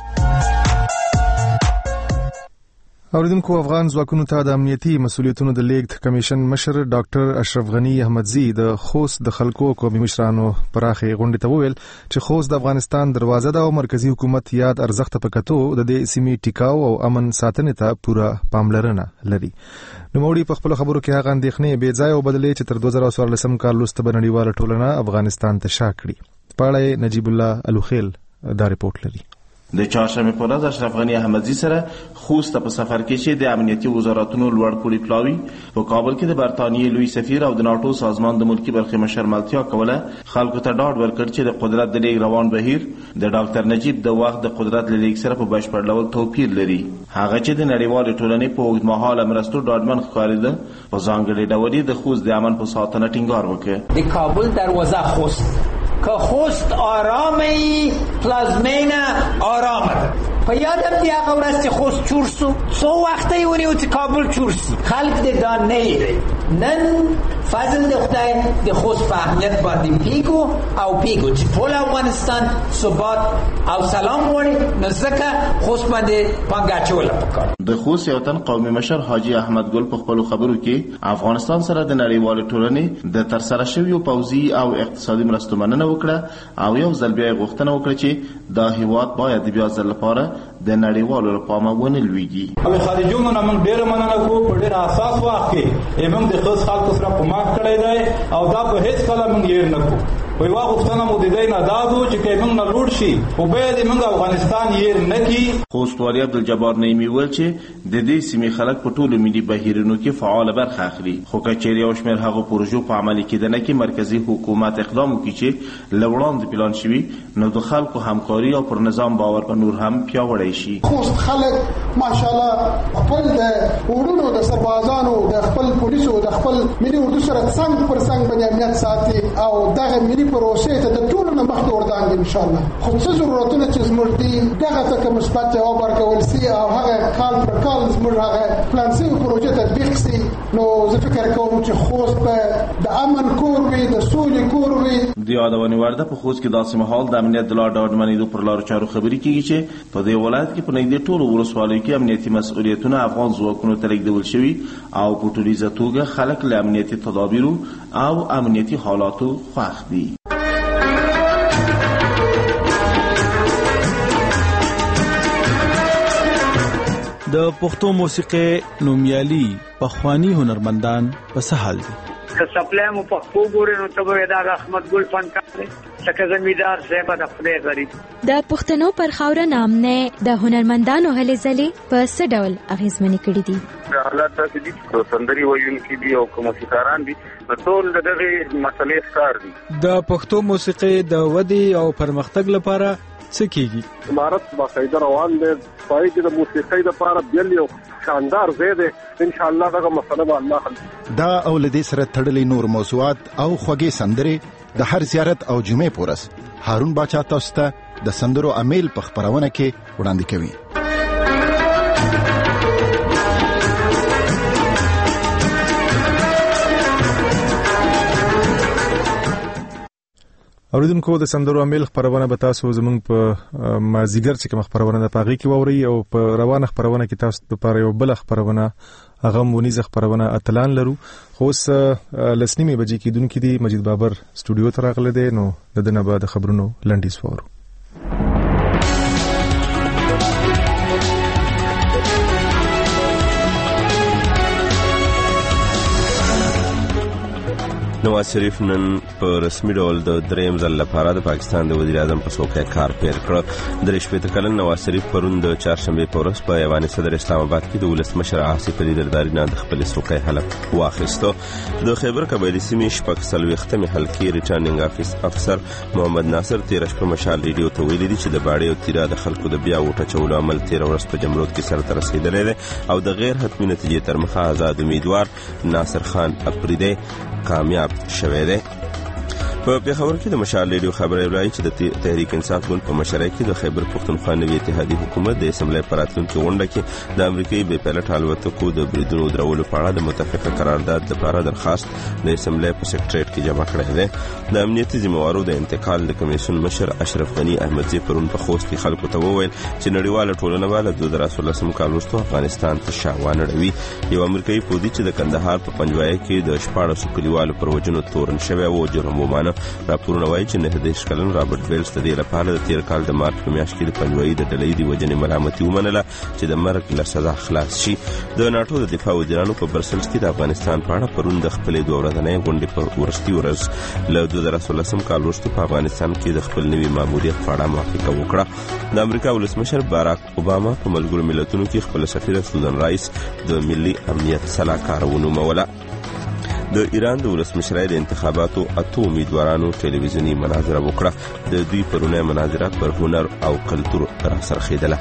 اوریدونکو افغان ځواکونو ته د امنیتي مسولیتونو د لیږد کمیشن مشر ډاکټر اشرف غنی احمدزی د خوست د خلکو قومي مشرانو پراخې غونډې ته وویل چې خوست د افغانستان دروازه ده او مرکزی حکومت یاد ارزښت په کتو د دې سیمې ټیکاو او امن ساتنې ته پوره پاملرنه لري. نوموړي په خپل خبرو کې هغه اندېښنې بې ځایه وبدلې چې تر دوه زره څوارلسم کال وروسته به نړیواله ټولنه افغانستان ته شا کړي. په اړه نجیب الله الوخیل دا رپورټ لري. د چهارشنبه په ورځ اشرف غنی احمدزی سره خوست په سفر کې چې د امنیتي وزارتونو لوړ پوړي پلاوي په کابل کې د برتانیې لوی سفیر او د ناتو سازمان د ملکی برخې مشر ملتیا کوله خلکو ته ډاډ ورکړ چې د قدرت د لیږد روان بهیر د ډاکټر نجیب د وخت د قدرت له لیږد سره په بشپړ ډول توپیر لري. هغه چې د نړیوالې ټولنې په اوږدمهاله مرستو ډاډمن ښکارېده په ځانګړې ډول د خوست د امن په ساتنه ټینګار وکړ. د کابل دروازه خوست که خوست آرامه پلازمین آرامه په یادم دی هغه ورځ چې خوست چور سو څو وخته یې ونیو چې کابل چور سي خلک دې دا نه یې نن فضل د خدای د خوست په اهمیت باندې پیګو او پیګو چې ټول افغانستان ثبات او سلام غواړي نو ځکه خوست باندې پانګه اچول پکار. د خوست یو تن قومي مشر حاجی احمد ګل په خپل خبرو کې افغانستان سره د نړیوالې ټولنې د ترسره شویو پوځي او اقتصادي مرستو مننه وکړه او یو ځل بیا غوښتنه وکړه چې دا هیواد باید بیا ځل لپاره د نړیوالو لپاره ونه لویږي. او خارجونو نه موږ ډېر مننه کوو په ډېر اساس وخت کې موږ د خاص خلکو سره کومک کړی دی او دا په هیڅ کله موږ یې نه کوو. وی واغ غوښتنه مو د دې نه دادو چې کې موږ نه لوړ شي او به دې موږ افغانستان یې نه کی. خوست والي عبدالجبار نعیمي ویل چې د دې سیمې خلک په ټولو ملي بهیرونو کې فعال برخه اخلي خو کچېری او شمیر هغه پروژو په عملي کېدنه کې مرکزی حکومت اقدام وکړي چې لوړاند پلان شوي نو د خلکو همکاري او پر نظام باور په نور هم پیاوړی شي. خوست خلک ماشاءالله خپل د وړونو د سربازانو د خپل پولیسو د خپل ملي اردو سره څنګه پر څنګه باندې امنیت ساتي او دغه ملي پروسې ته د ټولو نه مخکې وردانګي ان شاء الله. خو څه ضرورتونه چې زموږ دي دغه ته کوم مثبت جواب ورکول سي او هغه کال پر کال زموږ هغه پلان سي پروژې تطبیق سي نو زه فکر کوم چې خوست په د امن کور وي د سولې کور وي. د یادونې وړ ده په خوست کې داسې مهال د امنیت د لا ډاډمنېدو پر لارو چارو خبرې کېږي چې په دې ولایت کې په نږدې ټولو ولسوالیو کې امنیتي مسؤلیتونه افغان ځواکونو ته لیږدول شوي او په ټولیزه توګه خلک له امنیتي تدابیرو او امنیتي حالاتو خوښ دي. د پښتو موسیقي نومیالي پخوانی هنرمندان په سهال دي. که سپلای مو پښتو ګورې نو ته به دا احمد ګل فنکار دی څنګه زمیدار صاحب د خپل غریب د پښتنو پر خاوره نامنه د هنرمندانو هلې ځلې په څه ډول اغیزمنې کړې دي. حالات داسې دي چې سندري ویونکي دي او موسیقاران دي ټول دغه مسلې ښکار دي. د پښتو موسیقي د ودې او پرمختګ لپاره څه کیږي؟ امارت باقاعده روان دی پای کې د موسیقۍ لپاره بل یو شاندار ځای دی ان شاء الله دغه مسله به الله حل. دا اولدې سره تړلې نور موضوعات او خوږې سندرې د هر زیارت او جمعې پورس هارون باچا تاسو ته د سندرو امیل په خبرونه کې وړاندې کوي. اوریدونکو د سندرو امیل خبرونه به تاسو زمونږ په مازیګر چې کوم خبرونه د پاغي کې ووري او په روانه خبرونه کې تاسو لپاره یو بل خبرونه هغه مونیز خبرونه اتلان لرو. خو اوس لسنیمه بجې کې دونکو دی مجید بابر سټوډیو ته راغله دی نو د دنه بعد خبرونو لنډیز وورو. نواز شریف نن په رسمي ډول د دریم ځل لپاره د پاکستان د وزیر اعظم په څوکۍ کار پیل کړ. درې شپېته کلن نواز شریف پرون د چهارشنبه په ورځ په ایوان صدر اسلام آباد کې د ولسمشر عاصف علي زرداري نه د خپل څوکۍ حلف واخیسته. د خیبر قبایلي سیمې شپږ څلوېښتمې حلقې ریټرنینګ افسر محمد ناصر تیره شپه مشال ریډیو ته ویلي دي چې د باړې او تیرا د خلکو د بیا وټه چولو عمل تیره ورځ په جمرود کې سرته رسېدلی دی او د غیر حتمي نتیجې تر مخه آزاد امیدوار ناصر خان اپریدی کامیاب شوی دی. په پیښور کې د مشال ریډیو خبري وایي چې د تحریک انصاف ګوند په مشرۍ کې د خیبر پښتونخوا نوي اتحادیې حکومت د اسمبلی په راتلونکي غونډه کې د امریکایي بې پیلوټ الوتکو د بریدونو درولو په اړه د متفقه قرارداد لپاره درخواست د اسمبلی په سکریټریټ کې جمع کړی دی. د امنیتي ذمہوارو د انتقال د کمیسیون مشر اشرف غنی احمدزی پرون په خوست کې خلکو ته وویل چې نړیواله ټولنه به له دوه زره څلورلسم کال وروسته افغانستان ته شا وانړوي. یو امریکایي پوځي چې د کندهار په پنجوایه کې د شپاړسو کلیوالو پر وژنو تورن شوی و جرم ومانه. راپورونه وایي چې نهه دېرش کلن رابرټ ویلز د دې لپاره د تیر کال د مارچ په میاشت کې د پنجوایي د ډلې د وژنې ملامتي ومنله چې د مرګ له سزا خلاص شي. د ناټو د دفاع وزیرانو په برسلز کې د افغانستان په اړه پرون د خپلې دوه ورځنۍ غونډې په وروستي ورځ له دوه زره څلورلسم کال وروسته په افغانستان کې د خپل نوي ماموریت په اړه موافقه وکړه. د امریکا ولسمشر باراک اوباما په ملګرو ملتونو کې خپل سفیر سوزان رایس د ملي امنیت سلاکار ونوموله. د ایران د ولسمشرۍ د انتخاباتو اته امیدوارانو ټلویزیوني مناظره وکړه. د دوی پرونی مناظره پر هنر او کلتور راڅرخېدله.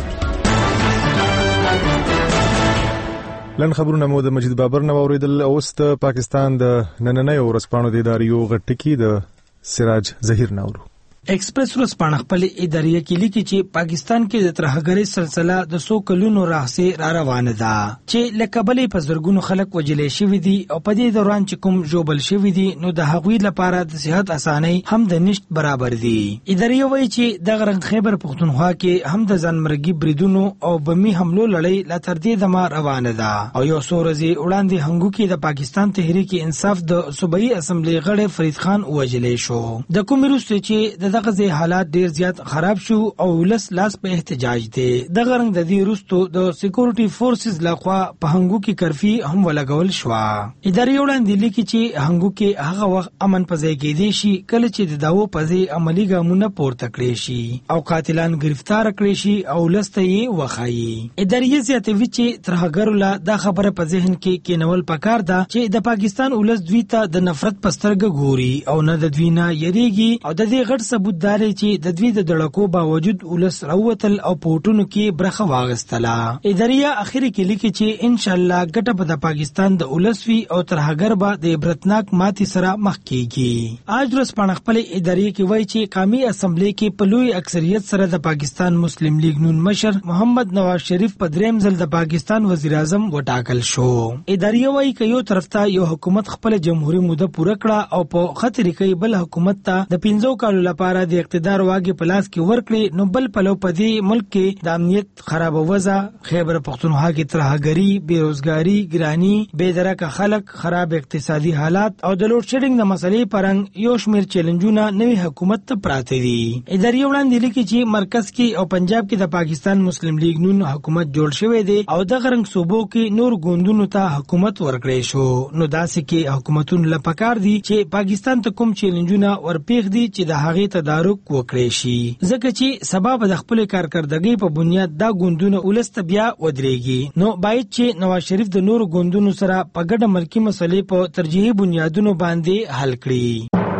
لن خبرونه مو د مجید بابر نه واوریدل. اوس د پاکستان د نننۍ ورځپاڼو د اداریو غټکی د سراج ظهیر ناورو. ایکسپریس ورځپاڼه خپل اداریه کې لیکي چې پاکستان کې د ترهګرۍ سلسله د څو کلونو راهیسې را روانه ده چې له کبلې په زرګونو خلک وجلې شوي دي او په دې دوران چې کوم ژوبل شوي دي نو د هغوی لپاره د صحت اسانۍ هم د نشت برابر دي. اداریه وایي چې دغه رنګ خیبر پښتونخوا کې هم د ځانمرګي بریدونو او بمي حملو لړۍ لا تر دې دمه روانه ده او یو څو ورځې وړاندې هنګو کې د پاکستان تحریک انصاف د صوبایي اسمبلی غړی فرید خان وجلې شو. د کوم وروسته چې د دغه حالات ډیر زیات خراب شو او ولس لاس په احتجاج دی. دغه رنګ د دې وروسته د سکیورټي فورسز لخوا په هنګو کې کرفي هم ولګول شو. ادارې وړاندې لیکي چې هنګو کې هغه وخت امن پځای کېدی شي کله چې د داو پځای عملی ګامونه پورته کړی شي او قاتلان گرفتار کړی شي او لسته یې وخایي. ادارې زیاتوي چې ترهګر له دا خبره په ذهن کې کېنول پکار ده چې د پاکستان ولس دوی ته د نفرت پسترګه ګوري او نه د دوی نه یریږي او د دې غټ ثبوت داري چې د دوی د دړکو باوجود ولس راوتل او پورټونو کې برخه واغستله. اداریه اخیری کې لیکي چې ان شاء الله ګټه به د پاکستان د ولسوي او ترهګر به د عبرتناک ماتي سره مخ کیږي. اج ورځپاڼه خپل اداریه کې وایي چې قومي اسمبلی کې په لوی اکثریت سره د پاکستان مسلم لیگ نون مشر محمد نواز شریف په دریم ځل د پاکستان وزیر اعظم وټاکل شو. اداریه وایي چې یو طرف ته یو حکومت خپل جمهوریت موده پوره کړه او په خطر کې بل حکومت ته د پنځو کالو لپاره د اقتدار واګي پلاس کې ورکړي نو بل پلو پدې ملک کې د امنیت خراب وضع خیبر پښتونخوا کې ترهګری بیروزګاری ګرانی بے درکه خلک خراب اقتصادي حالات او د لوډ شیډینګ د مسلې پرنګ یو شمیر چیلنجونه نوې حکومت ته پراته دي. ادارې وړاندې لیکي چې مرکز کې او پنجاب کې د پاکستان مسلم لیگ نون حکومت جوړ شوی دی او د غرنګ صوبو کې نور ګوندونو ته حکومت ورکړی شو. نو داسې کې حکومتونو لپاره دي چې پاکستان ته کوم چیلنجونه ورپیښ دي چې د هغې تدارک وکړي شي ځکه چې سبب د خپل کارکردګۍ په بنیاد دا ګوندونه ولست بیا ودرېږي. نو باید چې نواز شریف د نور ګوندونو سره په ګډه ملکی مسلې په ترجیحي بنیادونو باندې حل کړي.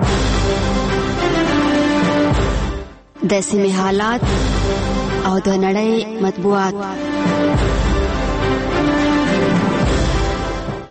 د سیمې حالات او د نړۍ مطبوعات.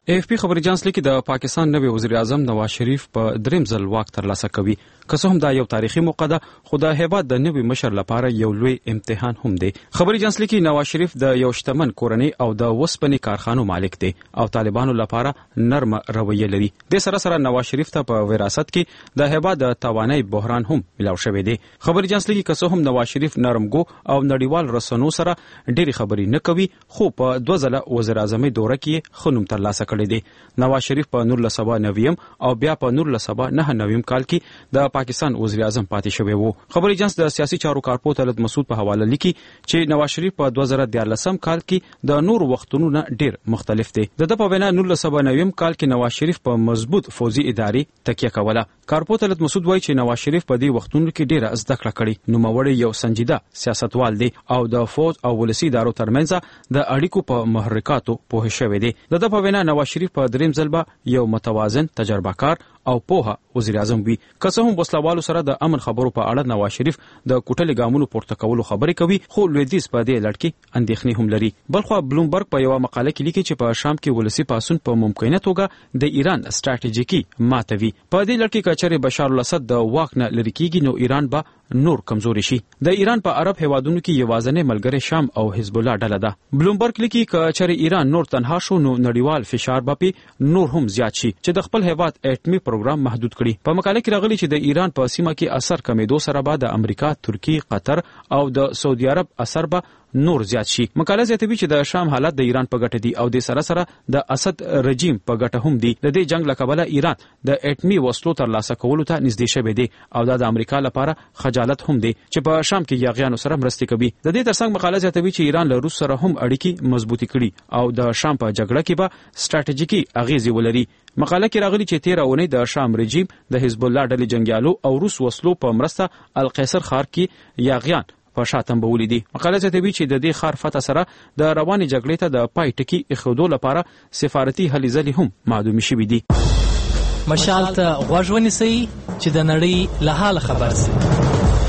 اف پی خبري اجانس لیکي د پاکستان نوی وزیر اعظم نواز شریف په دریم ځل واک ترلاسه کوي. که څه هم دا یو تاریخي موقع ده، خو د هیواد د نوی مشر لپاره یو لوی امتحان هم دی. خبري اجانس لیکي نواز شریف د یو شتمن کورنۍ او د وسپنې کارخانو مالک دی او طالبانو لپاره نرم رویه لري. د سره سره نواز شریف ته په وراثت کې د هیواد د توانای بحران هم ملاو شوی دی. خبري اجانس لیکي که څه هم نواز شریف نرمګو او نړیوال رسنو سره ډېری خبرې نه کوي، خو په دوه ځله وزیر اعظمي دوره کې خنوم ترلاسه کړی دی. نواز شریف په نولس سوه نویم او بیا په نولس سوه نهه نویم کال کې د پاکستان وزیر اعظم پاتې شوی وو. خبري اجانس د سیاسي چارو کارپو طلعت مسعود په حواله لیکي چې نواز شریف په دوه زره دیارلسم کال کې د نور وختونو نه ډیر مختلف دی. د د په وینا نولس سوه نویم کال کې نواز شریف په مضبوط فوزي ادارې تکیه کوله. کارپو طلعت مسعود وایي چې نواز شریف په دې وختونو کې ډیره زده کړه کړې. نوموړی یو سنجیده سیاستوال دی او د فوج او ولسی ادارو ترمنځ د اړیکو په محرکاتو پوه شوی دی. د د په وینا نواز شریف په دریم ځل به یو متوازن، تجربه کار او پوهه وزیر اعظم وي. که څه هم وسلوالو سره د امن خبرو په اړه نواز شریف د کوټلې ګامونو پورته کولو خبرې کوي، خو لویدیځ په دې لړ کې اندېښنې هم لري. بلخو بلومبرګ په یوه مقاله کې لیکي چې په شام کې ولسی پاسون په ممکنه توګه د ایران ستراتیژیکي ماتوي. په دې لړ کې کچره بشار الاسد د واک نه لري کېږي نو ایران به نور کمزوري شي. د ایران په عرب هیوادونو کې یوازینی ملګری شام او حزب الله ډله ده. بلومبرګ لیکي کچره ایران نور تنها شو نو نړیوال فشار به نور هم زیات شي چې د خپل هیواد اټومي پروګرام محدود کړي. په مقاله کې راغلي چې د ایران په سیمه کې اثر کمیدو سره به د امریکا، ترکیه، قطر او د سعودي عرب اثر به نور زیات شي. مقاله زیاتوي چې د شام حالت د ایران په ګټه دي او د سره سره د اسد رژیم په ګټه هم دي. د دې جنگ لکبله ایران د اټومي وسلو ترلاسه کولو ته نږدې شوی دی او دا د امریکا لپاره خجالت هم دی چې په شام کې یاغیانو سره مرستې کوي. د دې ترڅنګ مقاله زیاتوي چې ایران له روس سره هم اړیکې مضبوطې کړي او د شام په جګړه کې به ستراتیژیکي اغیزې ولري. مقاله کې راغلي چې تیر اونۍ د شام رژیم د حزب الله ډلې جنگیالو او روس وسلو په مرسته القیصر ښار کې یاغیان په شاتم بولی دي. مقاله زیاتوي چې د دې ښار فتح سره د روانې جګړې ته د پای ټکی ایښودو لپاره سفارتي هلې ځلې هم معدومې شوي دي. مشال ته غوږ ونیسئ چې د نړۍ له حاله خبر سئ.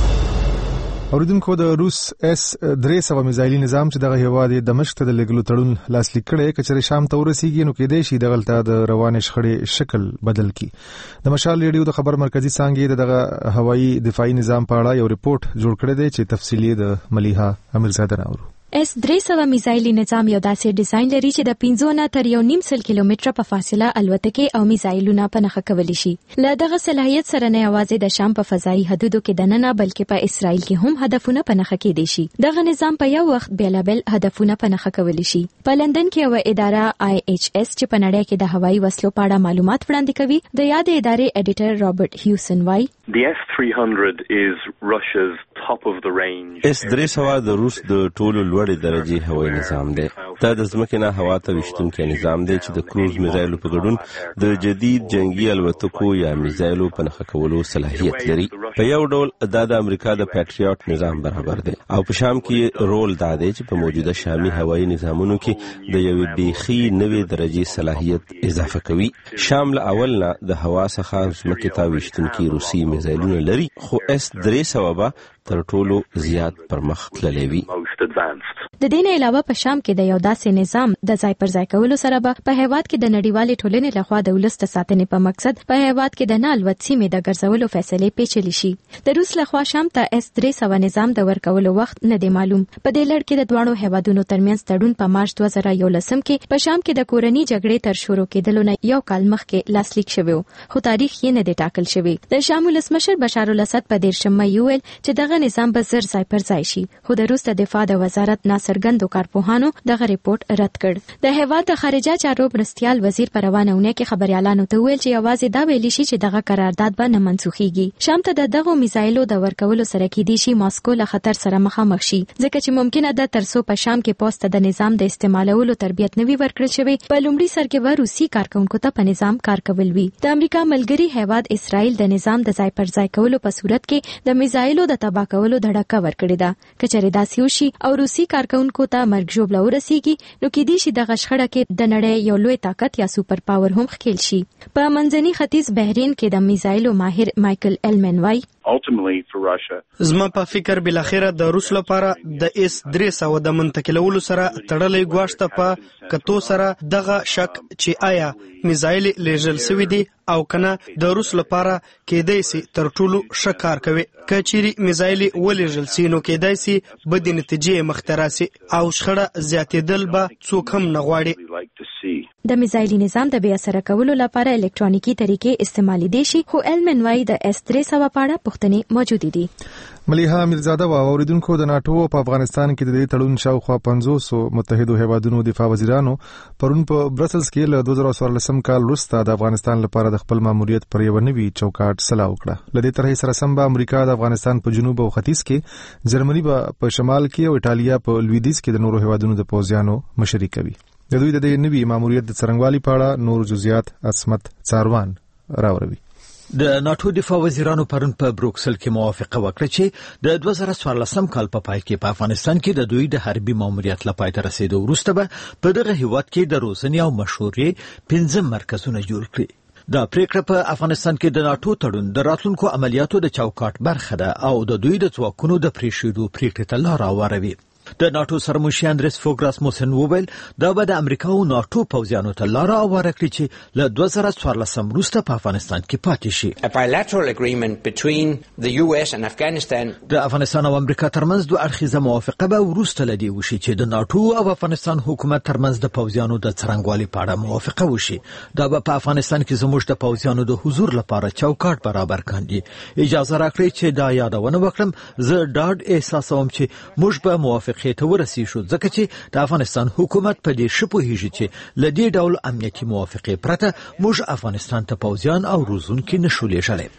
اوریدونکو د روس اس درې سوه میزایلي نظام چې دغه هیواد د دمشق ته د لګلو تړون لاسلیک کړي کچره شام ته ورسیږي نو کېدای شي دغلته د روانې شخړې شکل بدل کی. د مشال ریډیو د خبر مرکزی څانګې دغه هوایي دفاعي نظام په اړه یو ریپورت جوړ کړی دی چې تفصیلی د ملیحه امیرزاده راوړو. اس درې سوه میزایلي نظام یو داسې ډیزاین لري چې د پنځه نه تر یو نیم سل کیلومتره په فاصله الوتکې او میزایلونه په نښه کولی شي. له دغه صلاحیت سره نه یوازې د شام په فضایي حدودو کې دننه بلکې په اسرائیل کې هم هدفونه په نښه کېدی شي. دغه نظام په یو وخت بیلابل هدفونه په نښه کولی شي. په لندن کې یو اداره آی ایچ اس چې په نړۍ کې د هوایي وسلو په اړه معلومات وړاندې کوي، د یادې ادارې ایډیټر رابرټ هیوسن وایي The S three hundred is Russia's top of the range. اس درې سوه د روس د ټولو لوړې درجې هوایي نظام دی. دا د ځمکې نه هوا ته ویشتونکی نظام دی چې د کروز میزایلو په ګډون د جدید جنگي الوتکو یا میزایلو په نښه کولو صلاحیت لري. په یو ډول دا د امریکا د پیټریاټ نظام برابر دی او په شام کې رول دا دی چې په موجوده شامي هوایي نظامونو کې د یوې بیخي نوې درجې صلاحیت اضافه کوي. شام له اول نه د هوا څخه ځمکې ته ویشتونکي روسي میزایلونه لري، خو اس درې سوه به تر ټولو زیات پرمخ تللی وي. د دې نه علاوه په شام کې د یو داسې نظام د ځای پر ځای کولو سره به په هیواد کې د نړیوالې ټولنې لخوا د ولس د ساتنې په مقصد په هیواد کې د نه الوت سیمې د ګرځولو فیصلې پیچلې شي. د روس لخوا شام ته اس درې سوه نظام د ورکولو وخت نه دی معلوم. په دې لړ کې د دواړو هیوادونو ترمنځ تړون په مارچ دوه زره یولسم کې په شام کې د کورنۍ جګړې تر شروع کېدلو نه یو کال مخکې لاسلیک شوی، خو تاریخ یې نه دی ټاکل شوی. د شام ولسمشر بشار الاسد په دیرشم مې ویل چې دغه نظام به زر ځای پر ځای شي، خو د روس د دفاع د وزارت ناڅرګندو کارپوهانو دغه ریپورت رد کړ. د هیواد د خارجه چارو مرستیال وزیر په روانه اونۍ کې خبريالانو ته ویل چې یوازې دا ویل شي چې دغه قرارداد به نه منسوخیږي. شام ته د دغه میزایلو د ورکولو سره کېدی شي ماسکو له خطر سره مخامخ شي، ځکه چې ممکنه ده ترڅو په شام کې پوسټ د نظام د استعمالولو تربیت نوي ورکړل شوی، په لومړي سر کې به روسي کارکونکو ته په نظام کار کول وي. د امریکا ملګری هیواد اسرائیل د نظام د ځای پر ځای کولو په صورت کې د میزایلو د تباه کولو دړه ورکړې ده. کچره داسې وشي او روسي کارکونکو ته مرګ ژوبله ورسیږي نو کېدای شي دغه شخړه کې د نړۍ یو لوی طاقت یا سوپر پاور هم ښکېل شي. په منځني ختیځ بحرین کې د میزایلو ماهر مایکل المن وای ultimately for Russia. زما په فکر بل اخره د روس لپاره د اس درې سوه د منتقلولو سره تړلې ګواښ ته په کتو سره دغه شک چې آیا میزایل لیږل سوي دي او کنه د روس لپاره کېدای سي تر ټولو ښه کار کوي. که چیرې میزایل ولیږل سي نو کېدای سي بدې نتیجې مخته راسي او شخړه زیاتېدل به څوک هم نه غواړي. د میزایلي نظام د بې اثره کولو لپاره الکترونیکي طریقې استعمالي دي شي خو علمن وايي د اس درې سوه په اړه پوښتنې موجود دي. ملیحه میرزاده وا اوریدونکو د ناتو په افغانستان کې د دې تړون شاوخوا پنځوس متحدو هیوادونو دفاع وزیرانو پرون په برسلز کې له دوه زره څوارلسم کال وروسته د افغانستان لپاره د خپل ماموریت پر یو نوي چوکاټ سلا وکړه. له دې طرحې سره سم به امریکا د افغانستان په جنوب او ختیځ کې، جرمني به په شمال کې او ایټالیا په لویدیځ کې د نورو هیوادونو د پوځیانو مشري کوي. د دوی د دې نوي ماموریت د څرنګوالي په اړه نور جزئیات عصمت څاروان راوړي. د ناتو دفاع وزیرانو پرون په بروکسل کې موافقه وکړه چې د دوه زره څوارلسم کال په پای کې په افغانستان کې د دوی د حربي ماموریت لپاره تر رسیدو وروسته به په دغه هیواد کې د روزنې او مشورې پنځه مرکزونه جوړ کړي. دا پریکړه په افغانستان کې د ناتو تړون د راتلونکو عملیاتو د چوکاټ برخه ده او د دوی د ځواکونو د پریښودو پریکړې ته لار هواروي. د ناتو سرمشي اندریس فوګ راسموسن وویل دا به د امریکا او ناتو پوځیانو ته لار هواره کړي چې له دوه زره څوارلسم وروسته په افغانستان کې پاتې شي. A bilateral agreement between the U S and Afghanistan. د افغانستان او امریکا ترمنځ دوه اړخیزه موافقه به وروسته لدی وشي چې د ناتو او افغانستان حکومت ترمنځ د پوځیانو د څرنګوالي په اړه موافقه وشي. دا به په افغانستان کې زموږ د پوځیانو د حضور لپاره چوکاټ برابر کړي. اجازه راکړئ چې دا یادونه وکړم، زه ډاډ احساسوم چې موږ به موافقه ته ورسېږو ځکه چې د افغانستان حکومت په دې ښه پوهیږي چې له دې ډول امنیتي موافقې پرته موږ افغانستان ته پوځیان او روزونکي نشو لیږلی.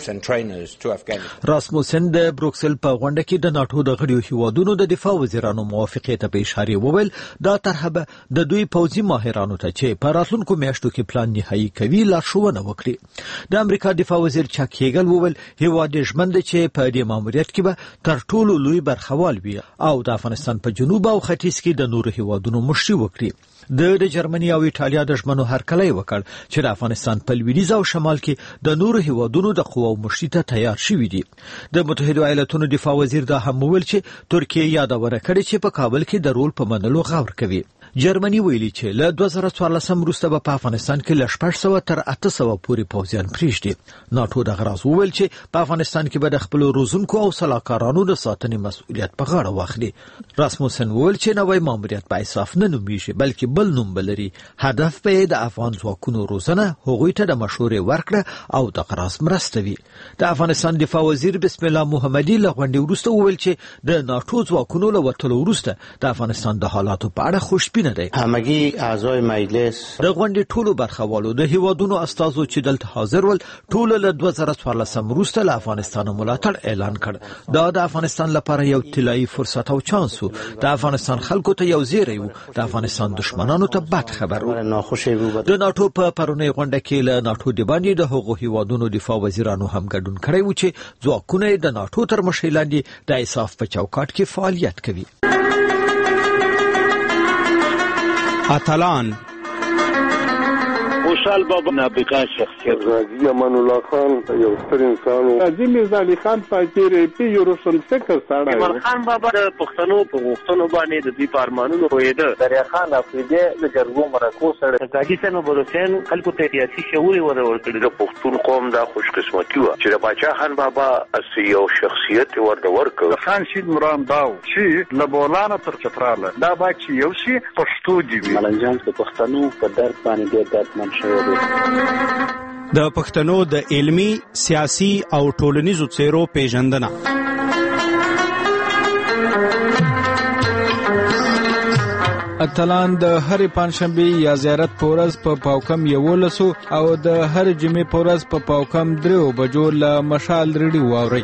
راسموسن د بروکسل په غونډه کې د ناتو د غړیو هیوادونو د دفاع وزیرانو موافقې ته په اشاره وویل دا طرحه به د دوی پوځي ماهرانو ته چې په راتلونکو میاشتو کې پلان نهایی کوي لارښوونه وکړي. د امریکا دفاع وزیر چاک هیګل وویل هیواد یې ژمن دی چې په دې ماموریت کې به تر ټولو لوی برخوال وي او د افغانستان په جنوب او ختیځ کې د نورو هیوادونو مشري وکړي. د د جرمني او ایټالیا د ژمنو هرکلی وکړ چې د افغانستان په لویدیځ او شمال کې د نورو هیوادونو د قواو مشري ته تیار شوي دي. د متحده ایالاتونو دفاع وزیر دا هم وویل چې ترکیه یادونه کړې چې په کابل کې د رول په منلو غور کوي. جرمني ویلي چې له دوه زره څوارلسم وروسته به په افغانستان کې له شپږ سوه تر اته سوه پورې پوځیان پرېږدي. ناتو دغه راز وویل چې په افغانستان کې به د خپلو روزونکو او سلاکارانو د ساتنې مسؤلیت په غاړه واخلي. راسموسن وویل چې نوی ماموریت په اساف نه نومیږي بلکې بل نوم به لري. هدف به د افغان ځواکونو روزنه، هغوی ته د مشورې ورکړه او دغه راز مرسته وي. د افغانستان دفاع وزیر بسم الله محمدي له غونډې وروسته وویل چې د ناتو ځواکونو له وتلو وروسته د افغانستان د حالاتو په اړه خوشبینه همگی اعضای مجلس د غونډې ټولو برخوالو د هیوادونو استازو چې دلته حاضر ول ټول له دوه زره څوارلسم وروسته له افغانستان ملاتړ اعلان کړ. دا د افغانستان لپاره یو طلایي فرصت او چانس و. د افغانستان خلکو ته یو زیری و، د افغانستان دشمنانو ته بد خبر و. د ناتو په پرونی غونډه کې له ناتو د باندې د هغو هیوادونو دفاع وزیرانو هم ګډون کړی و چې ځواکونه د ناتو تر مشرۍ لاندې د اساف په چوکاټ کې فعالیت کوي. اتلان خوشحال بابا نابغه شخصیت غازی امان الله خان یو ستر انسان و. غازی میرزا علي خان فاجر پی یو روشن فکر سره ایمل خان بابا د پښتنو په غوښتنو باندې د دې پارمانونو پوهیده. دریا خان افریدی د جرګو مرکو سره غازی سنو بروسین خلکو ته سیاسي شعور ورکړي. د پښتون قوم دا خوش قسمتي و چې د باچا خان بابا اسی یو شخصیت ورته ورکړ. خان شید مرام داو چې لبولانه تر چتراله دا با چې یو شي پښتو دی. ملنجان د پښتنو په درد باندې ډېر درد د پښتنو د علمی، سیاسي او ټولنیزو څیرو پیژندنه. اتلان د هر پنځشنبه یا زیارت پورز په پا پاوکم یولسو او د هر جمعې پورز په پا پاوکم درو بجو له مشال ریډیو واوري.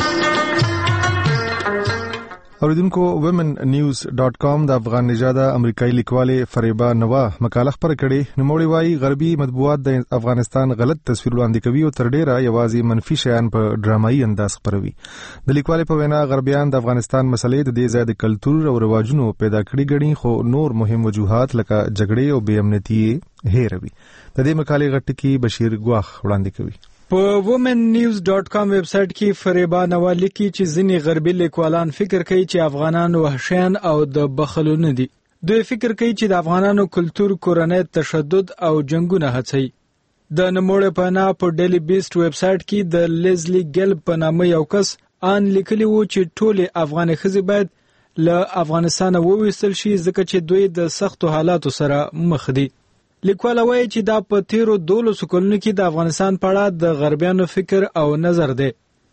اوریدونکو ویمن نیوز ډاٹ کام د افغان نژاده امریکایي لیکوالې فریبا نوا مقاله خپره کړې. نوموړې وایي غربي مطبوعات د افغانستان غلط تصویر وړاندې کوي او تر ډیره یوازې منفي شیان په ډرامایي انداز خپروي. د لیکوالې په وینا غربیان د افغانستان مسلې د دې ځای د کلتور او رواجونو پیدا کړي ګڼي خو نور مهم وجوهات لکه جګړې او بې امنیتي هېروي. د دې مقالې غټ کې بشیر ګواخ وړاندې کوي. په وومن نیوز ډاٹ کام ویب سټ کې فریبا نوا لیکي چې ځینې غربي لیکوالان فکر کوي چې افغانان وحشیان او د بخلو نه دي. دوی فکر کوي چې د افغانانو کلتور، کورنۍ تشدد او جنگونه هڅوي. د نوموړي په انا په ډیلی بیسټ ویب سټ کې د لیزلی ګیل په نامه یو کس ان لیکلی وو چې ټولې افغان ښځې باید له افغانستانه وویستل شي ځکه چې دوی د سختو حالاتو سره مخ دي. لیکوال وایي چې دا په تیرو دولسو کلونو کې د افغانستان په اړه د غربیانو فکر او نظر دی.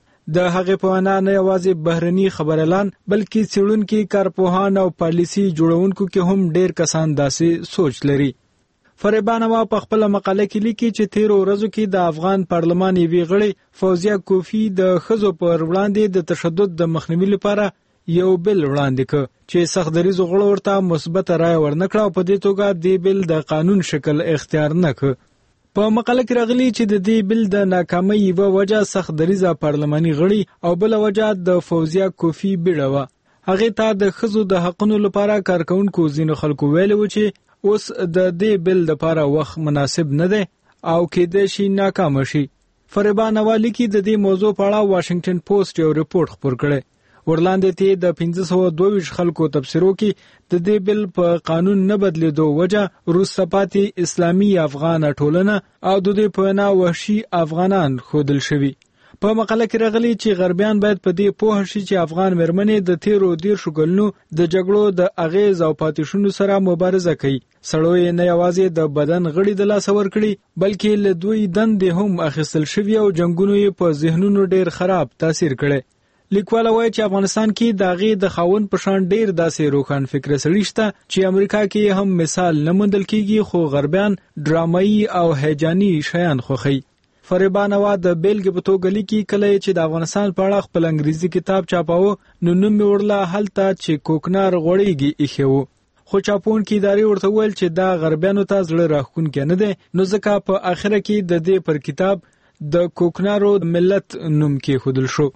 د هغې په وینا نه یوازې بهرني خبريالان بلکې څېړونکي، کارپوهان او پالیسي جوړونکو کې هم ډېر کسان داسې سوچ لري. فریبا نوا په خپل مقاله کې لیکي چې تیرو ورځو کې د افغان پارلمان یوې غړي فوزیه کوفی د ښځو پر وړاندې د تشدد د مخنیوي لپاره یو بل وړاندې کړ چې سخت دریځو غړو ورته مثبت رائے ورنکړه او په دې توګه دې بل د قانون شکل اختیار نه کړ. په مقاله کې راغلي چې د دې بل د ناکامۍ یوه وجه سخت دریځه پارلماني غړي او بل وجه د فوزیه کوفی بیړه وه. هغې ته د ښځو د حقونو لپاره کارکونکو ځینو خلکو ویلي و چې اوس د دې بل لپاره وخت مناسب نه دی او کېدای شي ناکامه شي. فریبا نوا لیکي د دې موضوع په اړه واشنگټن پوسټ یو ریپورت خپور کړی. ورلاندې ته د پنځه سوه دوه ویشت خلکو تبصرو کې د دې بل په قانون نه بدلیدو وجه وروسته پاتې اسلامي افغان ټولنه او د دې په وینا وحشي افغانان ښودل شوي. په مقاله کې راغلي چې غربیان باید په دې پوه شي چې افغان مېرمنې د تیرو دیرشو کلونو د جګړو د اغیز او پاتېشونو سره مبارزه کوي. سړو یې نه یوازې د بدن غړي د لاسه ورکړي بلکې له دوی دندې هم اخیستل شوي او جنګونو یې په ذهنونو ډېر خراب تاثیر کړی. لیکوال وایي چې افغانستان کې د هغې د خاوند په شان ډېر داسې روښان فکره سړي شته چې امریکا کې هم مثال نه موندل کېږي خو غربیان ډرامایي او هیجاني شیان خوښوي. فریبا نوا د بیلګې په توګه لیکي کله چې د افغانستان په اړه خپل انګریزي کتاب چاپاوه نو نوم یې ورله هلته چې کوکنار غوړېږي ایښی و. خو چاپونکي ادارې ورته وویل چې دا غربیانو ته زړه راښکونکی نه دی نو ځکه په آخره کې د دې پر کتاب د کوکنارو ملت نوم کېښودل شو.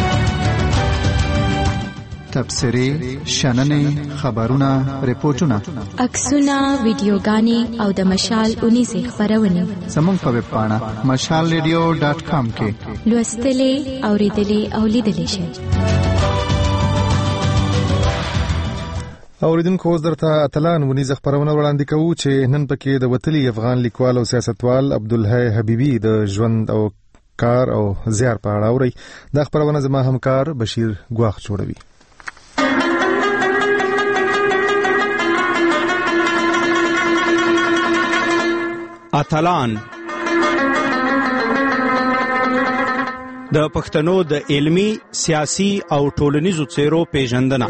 تبصرې، شننې، خبرونه، ریپورتونه، عکسونه، ویډیوګانې او د مشال اونیزې خپرونې زموږ په ویب پاڼه مشال ریډیو ډاټ کام کې لوستلې، اورېدلې او لیدلې شئ. اوریدونکو اوس درته اتلان ونیزه خپرونه وړاندې کوو چې نن پکې د وتلي افغان لیکوال او سیاستوال عبدالحی حبیبي د ژوند او کار او زیار په اړه اوري. دا خپرونه زما همکار بشیر ګواخ جوړوي. اتلان د پښتنو د علمی، سیاسي او ټولنیزو څیرو پیژندنه.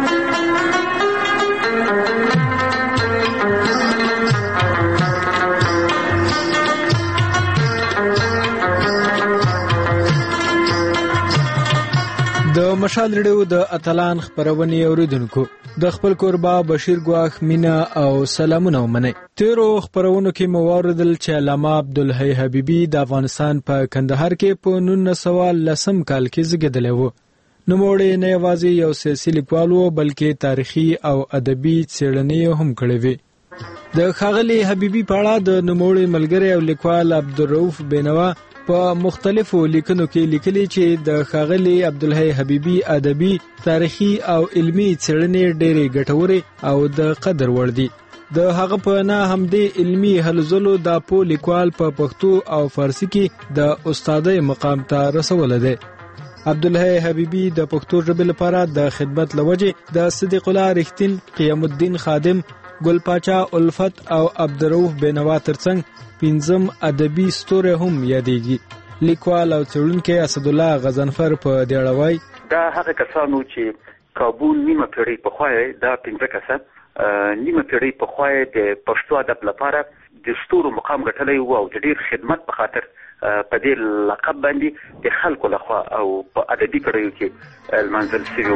د مشال ریډیو د اتلان خپرونې اوریدونکو د خپل کوربا بشیر ګواخ مینا او سلامونه ومنئ. تیرو خپرونو کې مو واوریدل چې علامه عبدالحی حبیبي د افغانستان په کندهار کې په نولس سوه لسم کال کې زیږیدلی و. نوموړی نه یوازې یو سیاسي لیکوال و بلکې تاریخي او ادبي څېړنې هم کړې وې. د ښاغلي حبیبي په اړه د نوموړي ملګری او لیکوال عبدالرؤف بینوا په مختلفو لیکنو کې لیکلي چې د ښاغلي عبدالحی حبیبي ادبي، تاریخي او علمي څېړنې ډېرې ګټورې او د قدر وړ دي. د هغه په نه همدې علمي هلو ځلو دا په لیکوال په پښتو او فارسي کې د استادۍ مقام ته رسولی دی. عبدالحی حبیبي د پښتو ژبې لپاره د خدمت له وجې د صدیق الله رښتین، قیام الدین خادم، ګل پاچا الفت او عبدالرؤف بینوا ترڅنګ پنځم ادبي ستوری هم یادېږي. لیکوال او څېړونکی اسدالله غضنفر په دې اړه وایي دا هغه کسانو چې کابل نیمه پیړۍ پخوا دا پنځه کسه نیمه پیړۍ پخوا د پښتو ادب لپاره د ستورو مقام ګټلی و او د ډېر خدمت په خاطر په دې لقب باندې د خلکو لخوا او په ادبي کړیو کې لمانځل شوي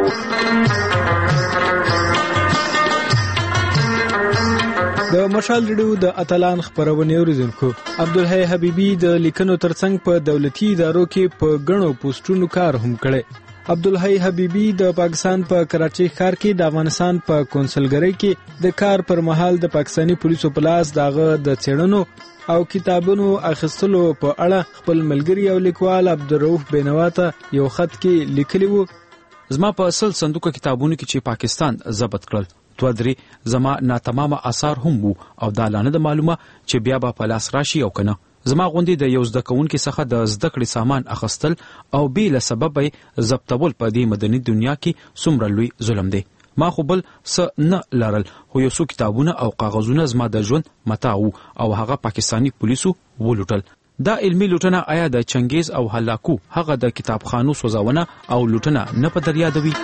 وو. د مشال ریډیو د اتلان خپرونې اوریدونکو عبدالحی حبیبي د لیکنو ترڅنګ په دولتي ادارو کې په ګڼو پوسټونو کار هم کړی. عبدالحی حبیبی د پاکستان په کراچۍ ښار کې د افغانستان په کونسلګرۍ کې د کار پر مهال د پاکستاني پولیسو په لاس دغه د څېړنو او کتابونو اخیستلو په اړه خپل ملګری او لیکوال عبدالرؤف بینوا ته یو خط کې لیکلی و: زما په اصل صندوق کتابونو کې چې پاکستان ضبط کړل دوه درې زما ناتمامه آثار هم وو او دا لا نه د معلومه چې بیا به په لاس راشي او کنه. زما غوندې د یو زده کوونکي څخه د زده کړې سامان اخیستل او بې له سببه یې ضبطول په دې مدني دنیا کې څومره لوی ظلم دی. ما خو بل څه نه لرل، خو یو څو کتابونه او کاغذونه زما د ژوند متاع وو او هغه پاکستاني پولیسو ولوټل. دا علمي لوټنه آیا د چنګیز او هلاکو هغه د کتابخانو سوځونه او لوټنه نه په دریادوي؟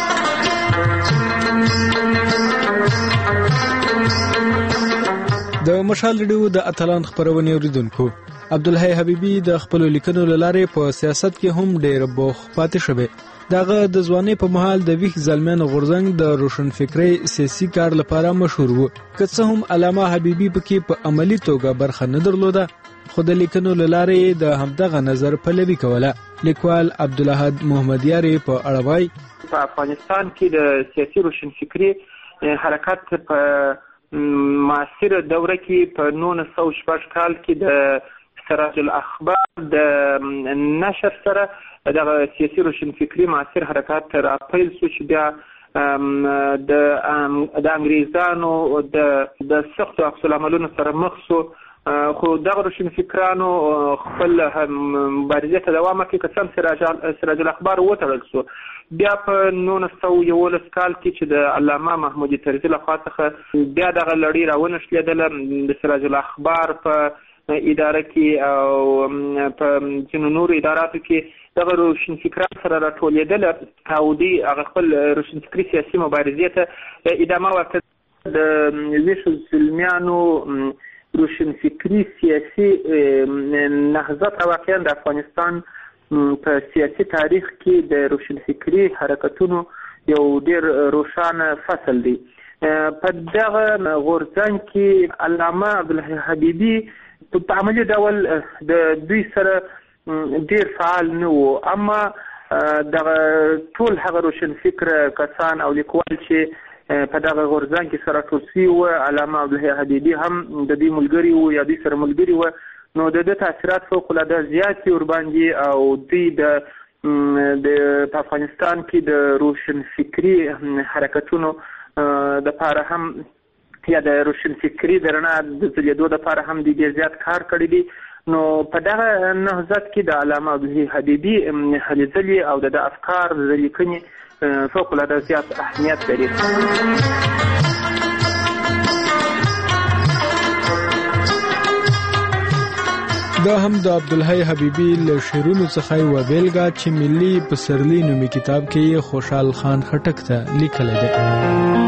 د مشال ریډیو د اتلان خبرونه اوریدونکو، عبدالحی حبیبی د خپل لیکنو لاره په سیاست کې هم ډېر بوخ پاتې شوی. دغه د ځوانۍ په مهال د ویښ زلمیانو غورځنګ د روشنفکرۍ سیاسي کار لپاره مشهور و. که څه هم علامه حبیبی پکې په عملی توګه برخه نه درلوده، خو د لیکنو لاره د همدغه نظر پلوي کوله. لیکوال عبدالاحد محمدیار په اړه وایي: په افغانستان کې د سیاسي روشنفکرۍ حرکت په معاصره دوره کې په نولس سوه شپږ کال کې د سراج الاخبار د نشر سره دغه سیاسي روشنفکري معاصر حرکات راپیل شو چې بیا د د انګریزانو د د سختو عکس العملونو سره مخ شو. خو دغه روشنفکرانو خپل مبارزې ته دوام ورکړ، که څه سراج سراج الاخبار وتړل شو. بیا په نولس سوه یولس کال کې چې د علامه محمود طرزي لخوا څخه بیا دغه لړۍ راونښلېدله د سراج الاخبار په اداره کې او په ځینو نورو اداراتو کې دغه روشنفکران سره راټولېدله او دوی هغه خپل روشنفکري سیاسي مبارزې ته ادامه ورکړه. د ویښو زلمیانو روشنفکري سیاسي نهضت واقعا د افغانستان په سیاسي تاریخ کې د روشنفکري حرکتونو یو ډېر روښانه فصل دی. په دغه غورځنګ کې علامه عبدالحی حبیبي په عملي ډول د دوی سره ډېر فعال نه و، اما دغه ټول هغه روشنفکر کسان او لیکوال چې په دغه غورځنګ کې سره ټول شوي وو، علامه عبدالحی حبیبي هم د دوی ملګري وو یا دوی سره ملګري وو، نو د ده تاثیرات فوق العاده زیات دي ورباندې او دوی د د افغانستان کې د روشنفکري حرکتونو د پاره هم یا د روشنفکري د رڼا د ځلېدو دپاره هم دوی ډېر زیات کار کړی دی. نو په دغه نهضت کې د علامه عبدالحی حبیبي هلې ځلې او د ده افکار د ده لیکنې فوق العاده زیات اهمیت لري. دا هم د عبدالحی حبیبي له شعرونو څخه یوه بیلګه چې ملي پسرلي نومي کتاب کې خوشحال خان خټک ته لیکلی دی.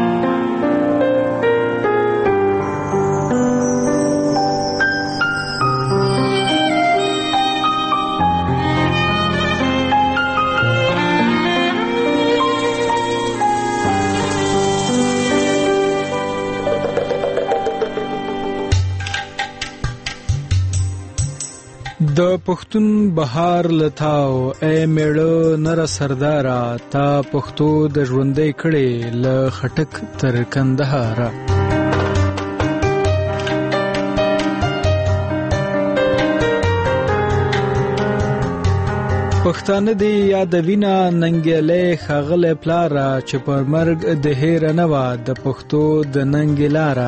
د پښتون بهار لتاو اے میړه نره سردارا تا پښتو د ژوندۍ کړي ل خټک تر کندهارا. پښتانه دی یادوینا ننګلې خاغله پلارا چې پر مرګ د هیر نه وا د پښتو د ننګلارا.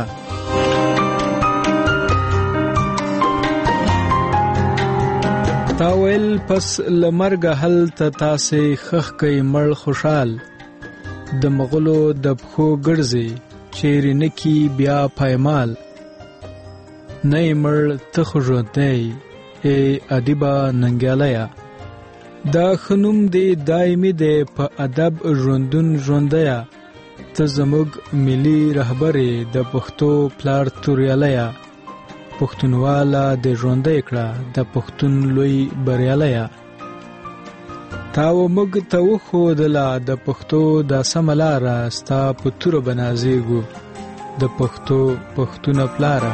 تاویل پس لمرګ هل ته تاسې خخ کوي مړ خوشحال د مغلو د پښو ګرځي چیرې نکی بیا پایمال نه مړ ته خو ژوندی ای ادیبه ننګیالیا. دا خنوم دی دایمي دی په ادب ژوندون ژوندیا ته زموږ ملي رهبرې د پښتو پلار توریالیا. پښتونواله د ژوندۍ کړه د پښتون لوی بریالیا. تاو موږ ته وښودله د پښتو دا سمه لاره ستا په توره به نازېږو د پښتو پښتونه پلاره.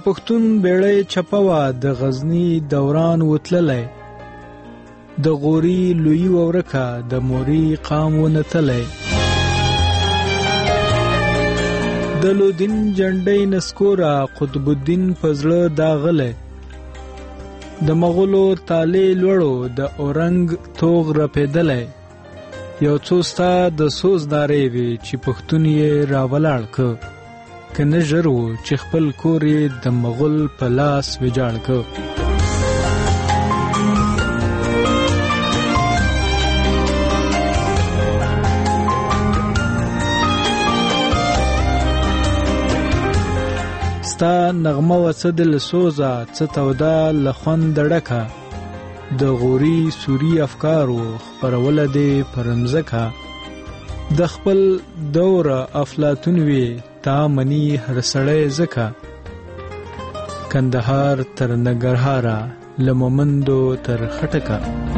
پښتون بیړۍ چپوا د غزنی دوران وتللی، د غوري لوی ورکه د موري قام ونتلی، د لودین جنډۍ نسکورا قطب الدین پزړه داغله، د مغولو تاله لړو د اورنګ توغ رپیدله، یو څو ستا د سوز دارې وی چې پښتون یې راولاړ ک، کنه ژرو چې خپل کور یې د مغول په لاس ویجاړ ک. ستا نغمه وڅدل سوزا څه تودا لخوان دړکا، د غوري سوري افکارو خپروله دې پرمزکا، د خپل دور افلاطون وی تا منی هر سړی زکا، کندهار تر نګرهارا لمومندو تر خټکا.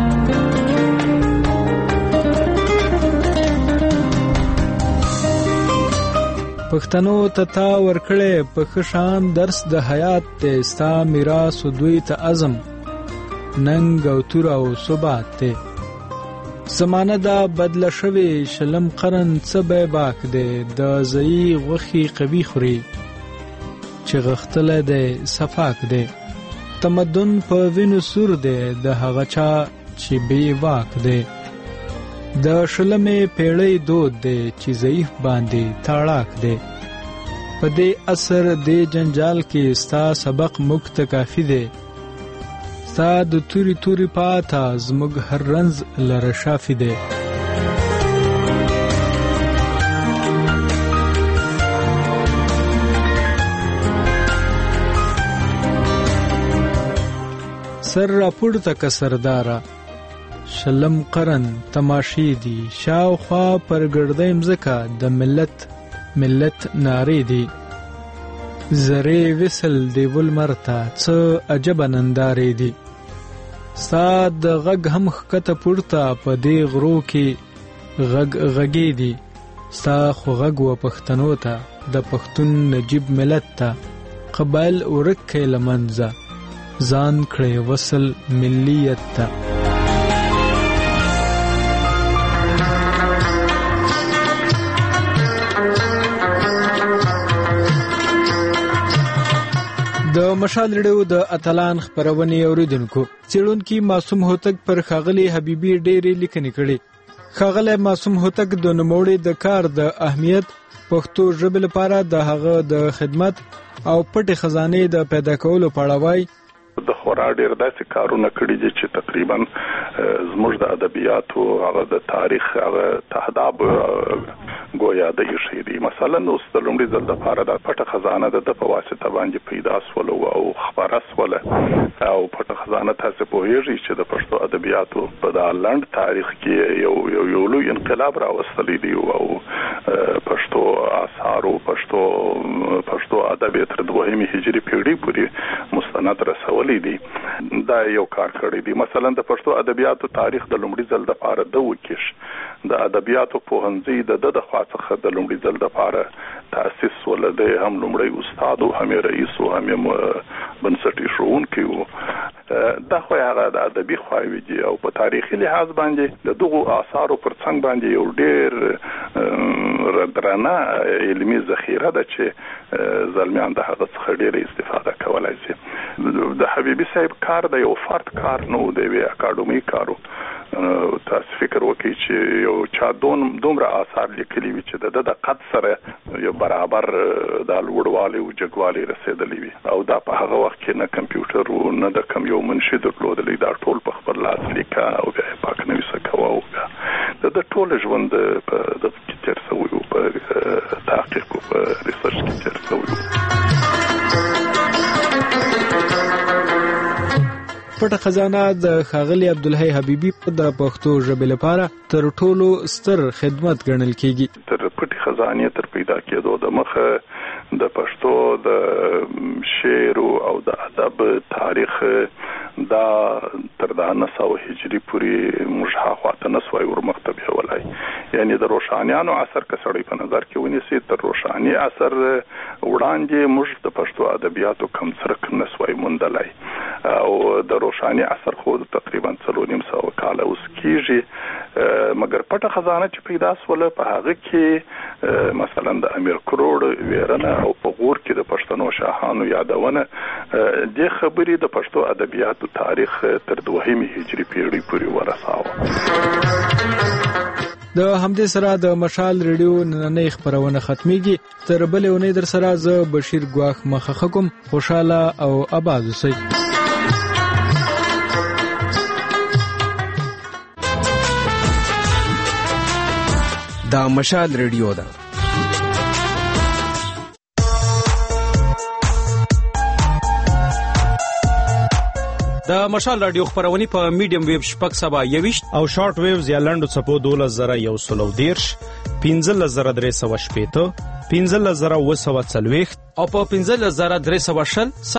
پښتنو ته تا ورکړې په خشان درس د حیات ته، ستا میراث دوی ته عزم ننګ او تور او ثبات ته، زمانه دا بدل شوی شلم قرن څه به باک دی، د زئی غوخي قوي خوري چې غختله دی صفاک دی، تمدن په وینو سور دی د هغه چا چې بې واک دی، د شلمې پیړۍ دود دی چې ضعیف باندې تاړاک دی، په دې اثر دې جنجال کې ستا سبق مکت کافی دی، ستا د توري توري پاتا زموږ هر رنز لره شافی دی. سر راپورته که سرداره شلم قرن تماشې دي، شاوخوا پر ګردۍ مځکه د ملت ملت نارې دي، زرې وصل دیول مرته څه عجبه نندارې دي، ستا د غږ هم ښکته پورته په دې غرو کې غږ غږې دي، ستا خو غږ و پښتنو ته د پښتون نجیب ملت ته، قبایل ورک کې له منځه ځان کړی وصل ملیت ته. د مشال ریډیو د اتلان خبرونه اوریدونکو، څېړونکو معصوم هوتک پر ښاغلي حبیبي ډېرې لیکنې کړې. ښاغلی معصوم هوتک د نوموړي د کار د اهمیت، پښتو ژبې لپاره د هغه د خدمت او پټې خزانې د پیدا کولو په اړه وایي. د خورا ډېر داسې کارونه کړي دي چې تقریبا زموږ د ادبیاتو هغه د تاریخ هغه تهذاب گویا د ایښی دي. مثلا اوس د لومړي ځل دپاره د پټه خزانه د په واسطه باندې پیدا سول او خبره سوله، او پټه خزانه تاسو پوهیږئ چې د پښتو ادبیاتو په دا لنډ تاریخ کې یو یو یو لوی انقلاب راوستلی دی، او پښتو آثار او پښتو پښتو ادب تر دوهمې هجري پیړۍ پورې مستند رسولی دی. دا یو کار کړی دی. مثلا د پښتو ادبیاتو تاریخ د لومړي ځل دپاره د وکیش د ادبیاتو پوهنځي د د خوا څخه د لومړي ځل دپاره تاسیس ولده، هم لومړی استاد او هم رئیس او هم بنسټي ښوونکی و. دا خو هغه د ادبي خواوې دي، او په تاریخي لحاظ باندې د دغو آثارو پر څنګ باندې یو ډېر درنه علمي ذخیره ده چې زلمیان د هغه څخه ډېره استفاده کولای شي. د حبیبي صاحب کار د یو فرد کار نه و، د یوې اکاډمۍ کار و. تاسو فکر وکړئ چې یو چا دومره آثار لیکلي وي چې د د قد سره یو برابر د لوړوالي او جګوالي رسېدلی وي، او دا په هغه وخت کې نه کمپیوټر و نه د کم یو منشي درلودلی، دا ټول په خپل لاس لیکه او بیا یې پاک نویسه کوه، او بیا د د ټول ژوند په دغه کې تېر شوی و، په تحقیق او په ریسرچ کې تېر شوی و. پټه خزانه د ښاغلي عبدالحی حبیبي د پښتو ژبې لپاره تر ټولو ستر خدمت ګڼل کیږي. تر پټې خزانې تر پیدا کېدو د مخه د پښتو د شعر او د ادب تاریخ دا تر د نهه سوه هجري پورې موږ هاخوا ته نه سوای ورمخته بیولای. یعنی د روشانیانو عصر کې سړی په نظر کې ونیسي تر روشاني عصر وړاندې موږ د پښتو ادبیاتو کم څرک نسوای موندلای او د روشاني عصر خو تقریبا څلور نیم سوه کاله اوس کیږي مګر پټه خزانه چې پیدا سوله په هغه کې مثلا د امیر کروړ ویرنه او په غور کې د پښتنو شاهانو یادونه د خبرې د پښتو ادبیاتو تاریخ تر دوهمې هجري پیړۍ پورې ورساوه. د همدې سره د مشال ریډیو نننۍ خبرونه ختميږي. تر بلې اونۍ در سره زه بشیر ګواخ مخه کوم. خوشاله او آباد اوسئ. دا مشال ریډیو ده. د مشال رادیو خبرونه په میډیم ویو شپږ سبا یويشت او شارټ ویوز یا لنډو څپو دولس زره یو سلو دیرش پنځلس زره درې سوه شپېته پنځلس زره اوه سوه څلوېښت او په پنځلس زره درې سوه شل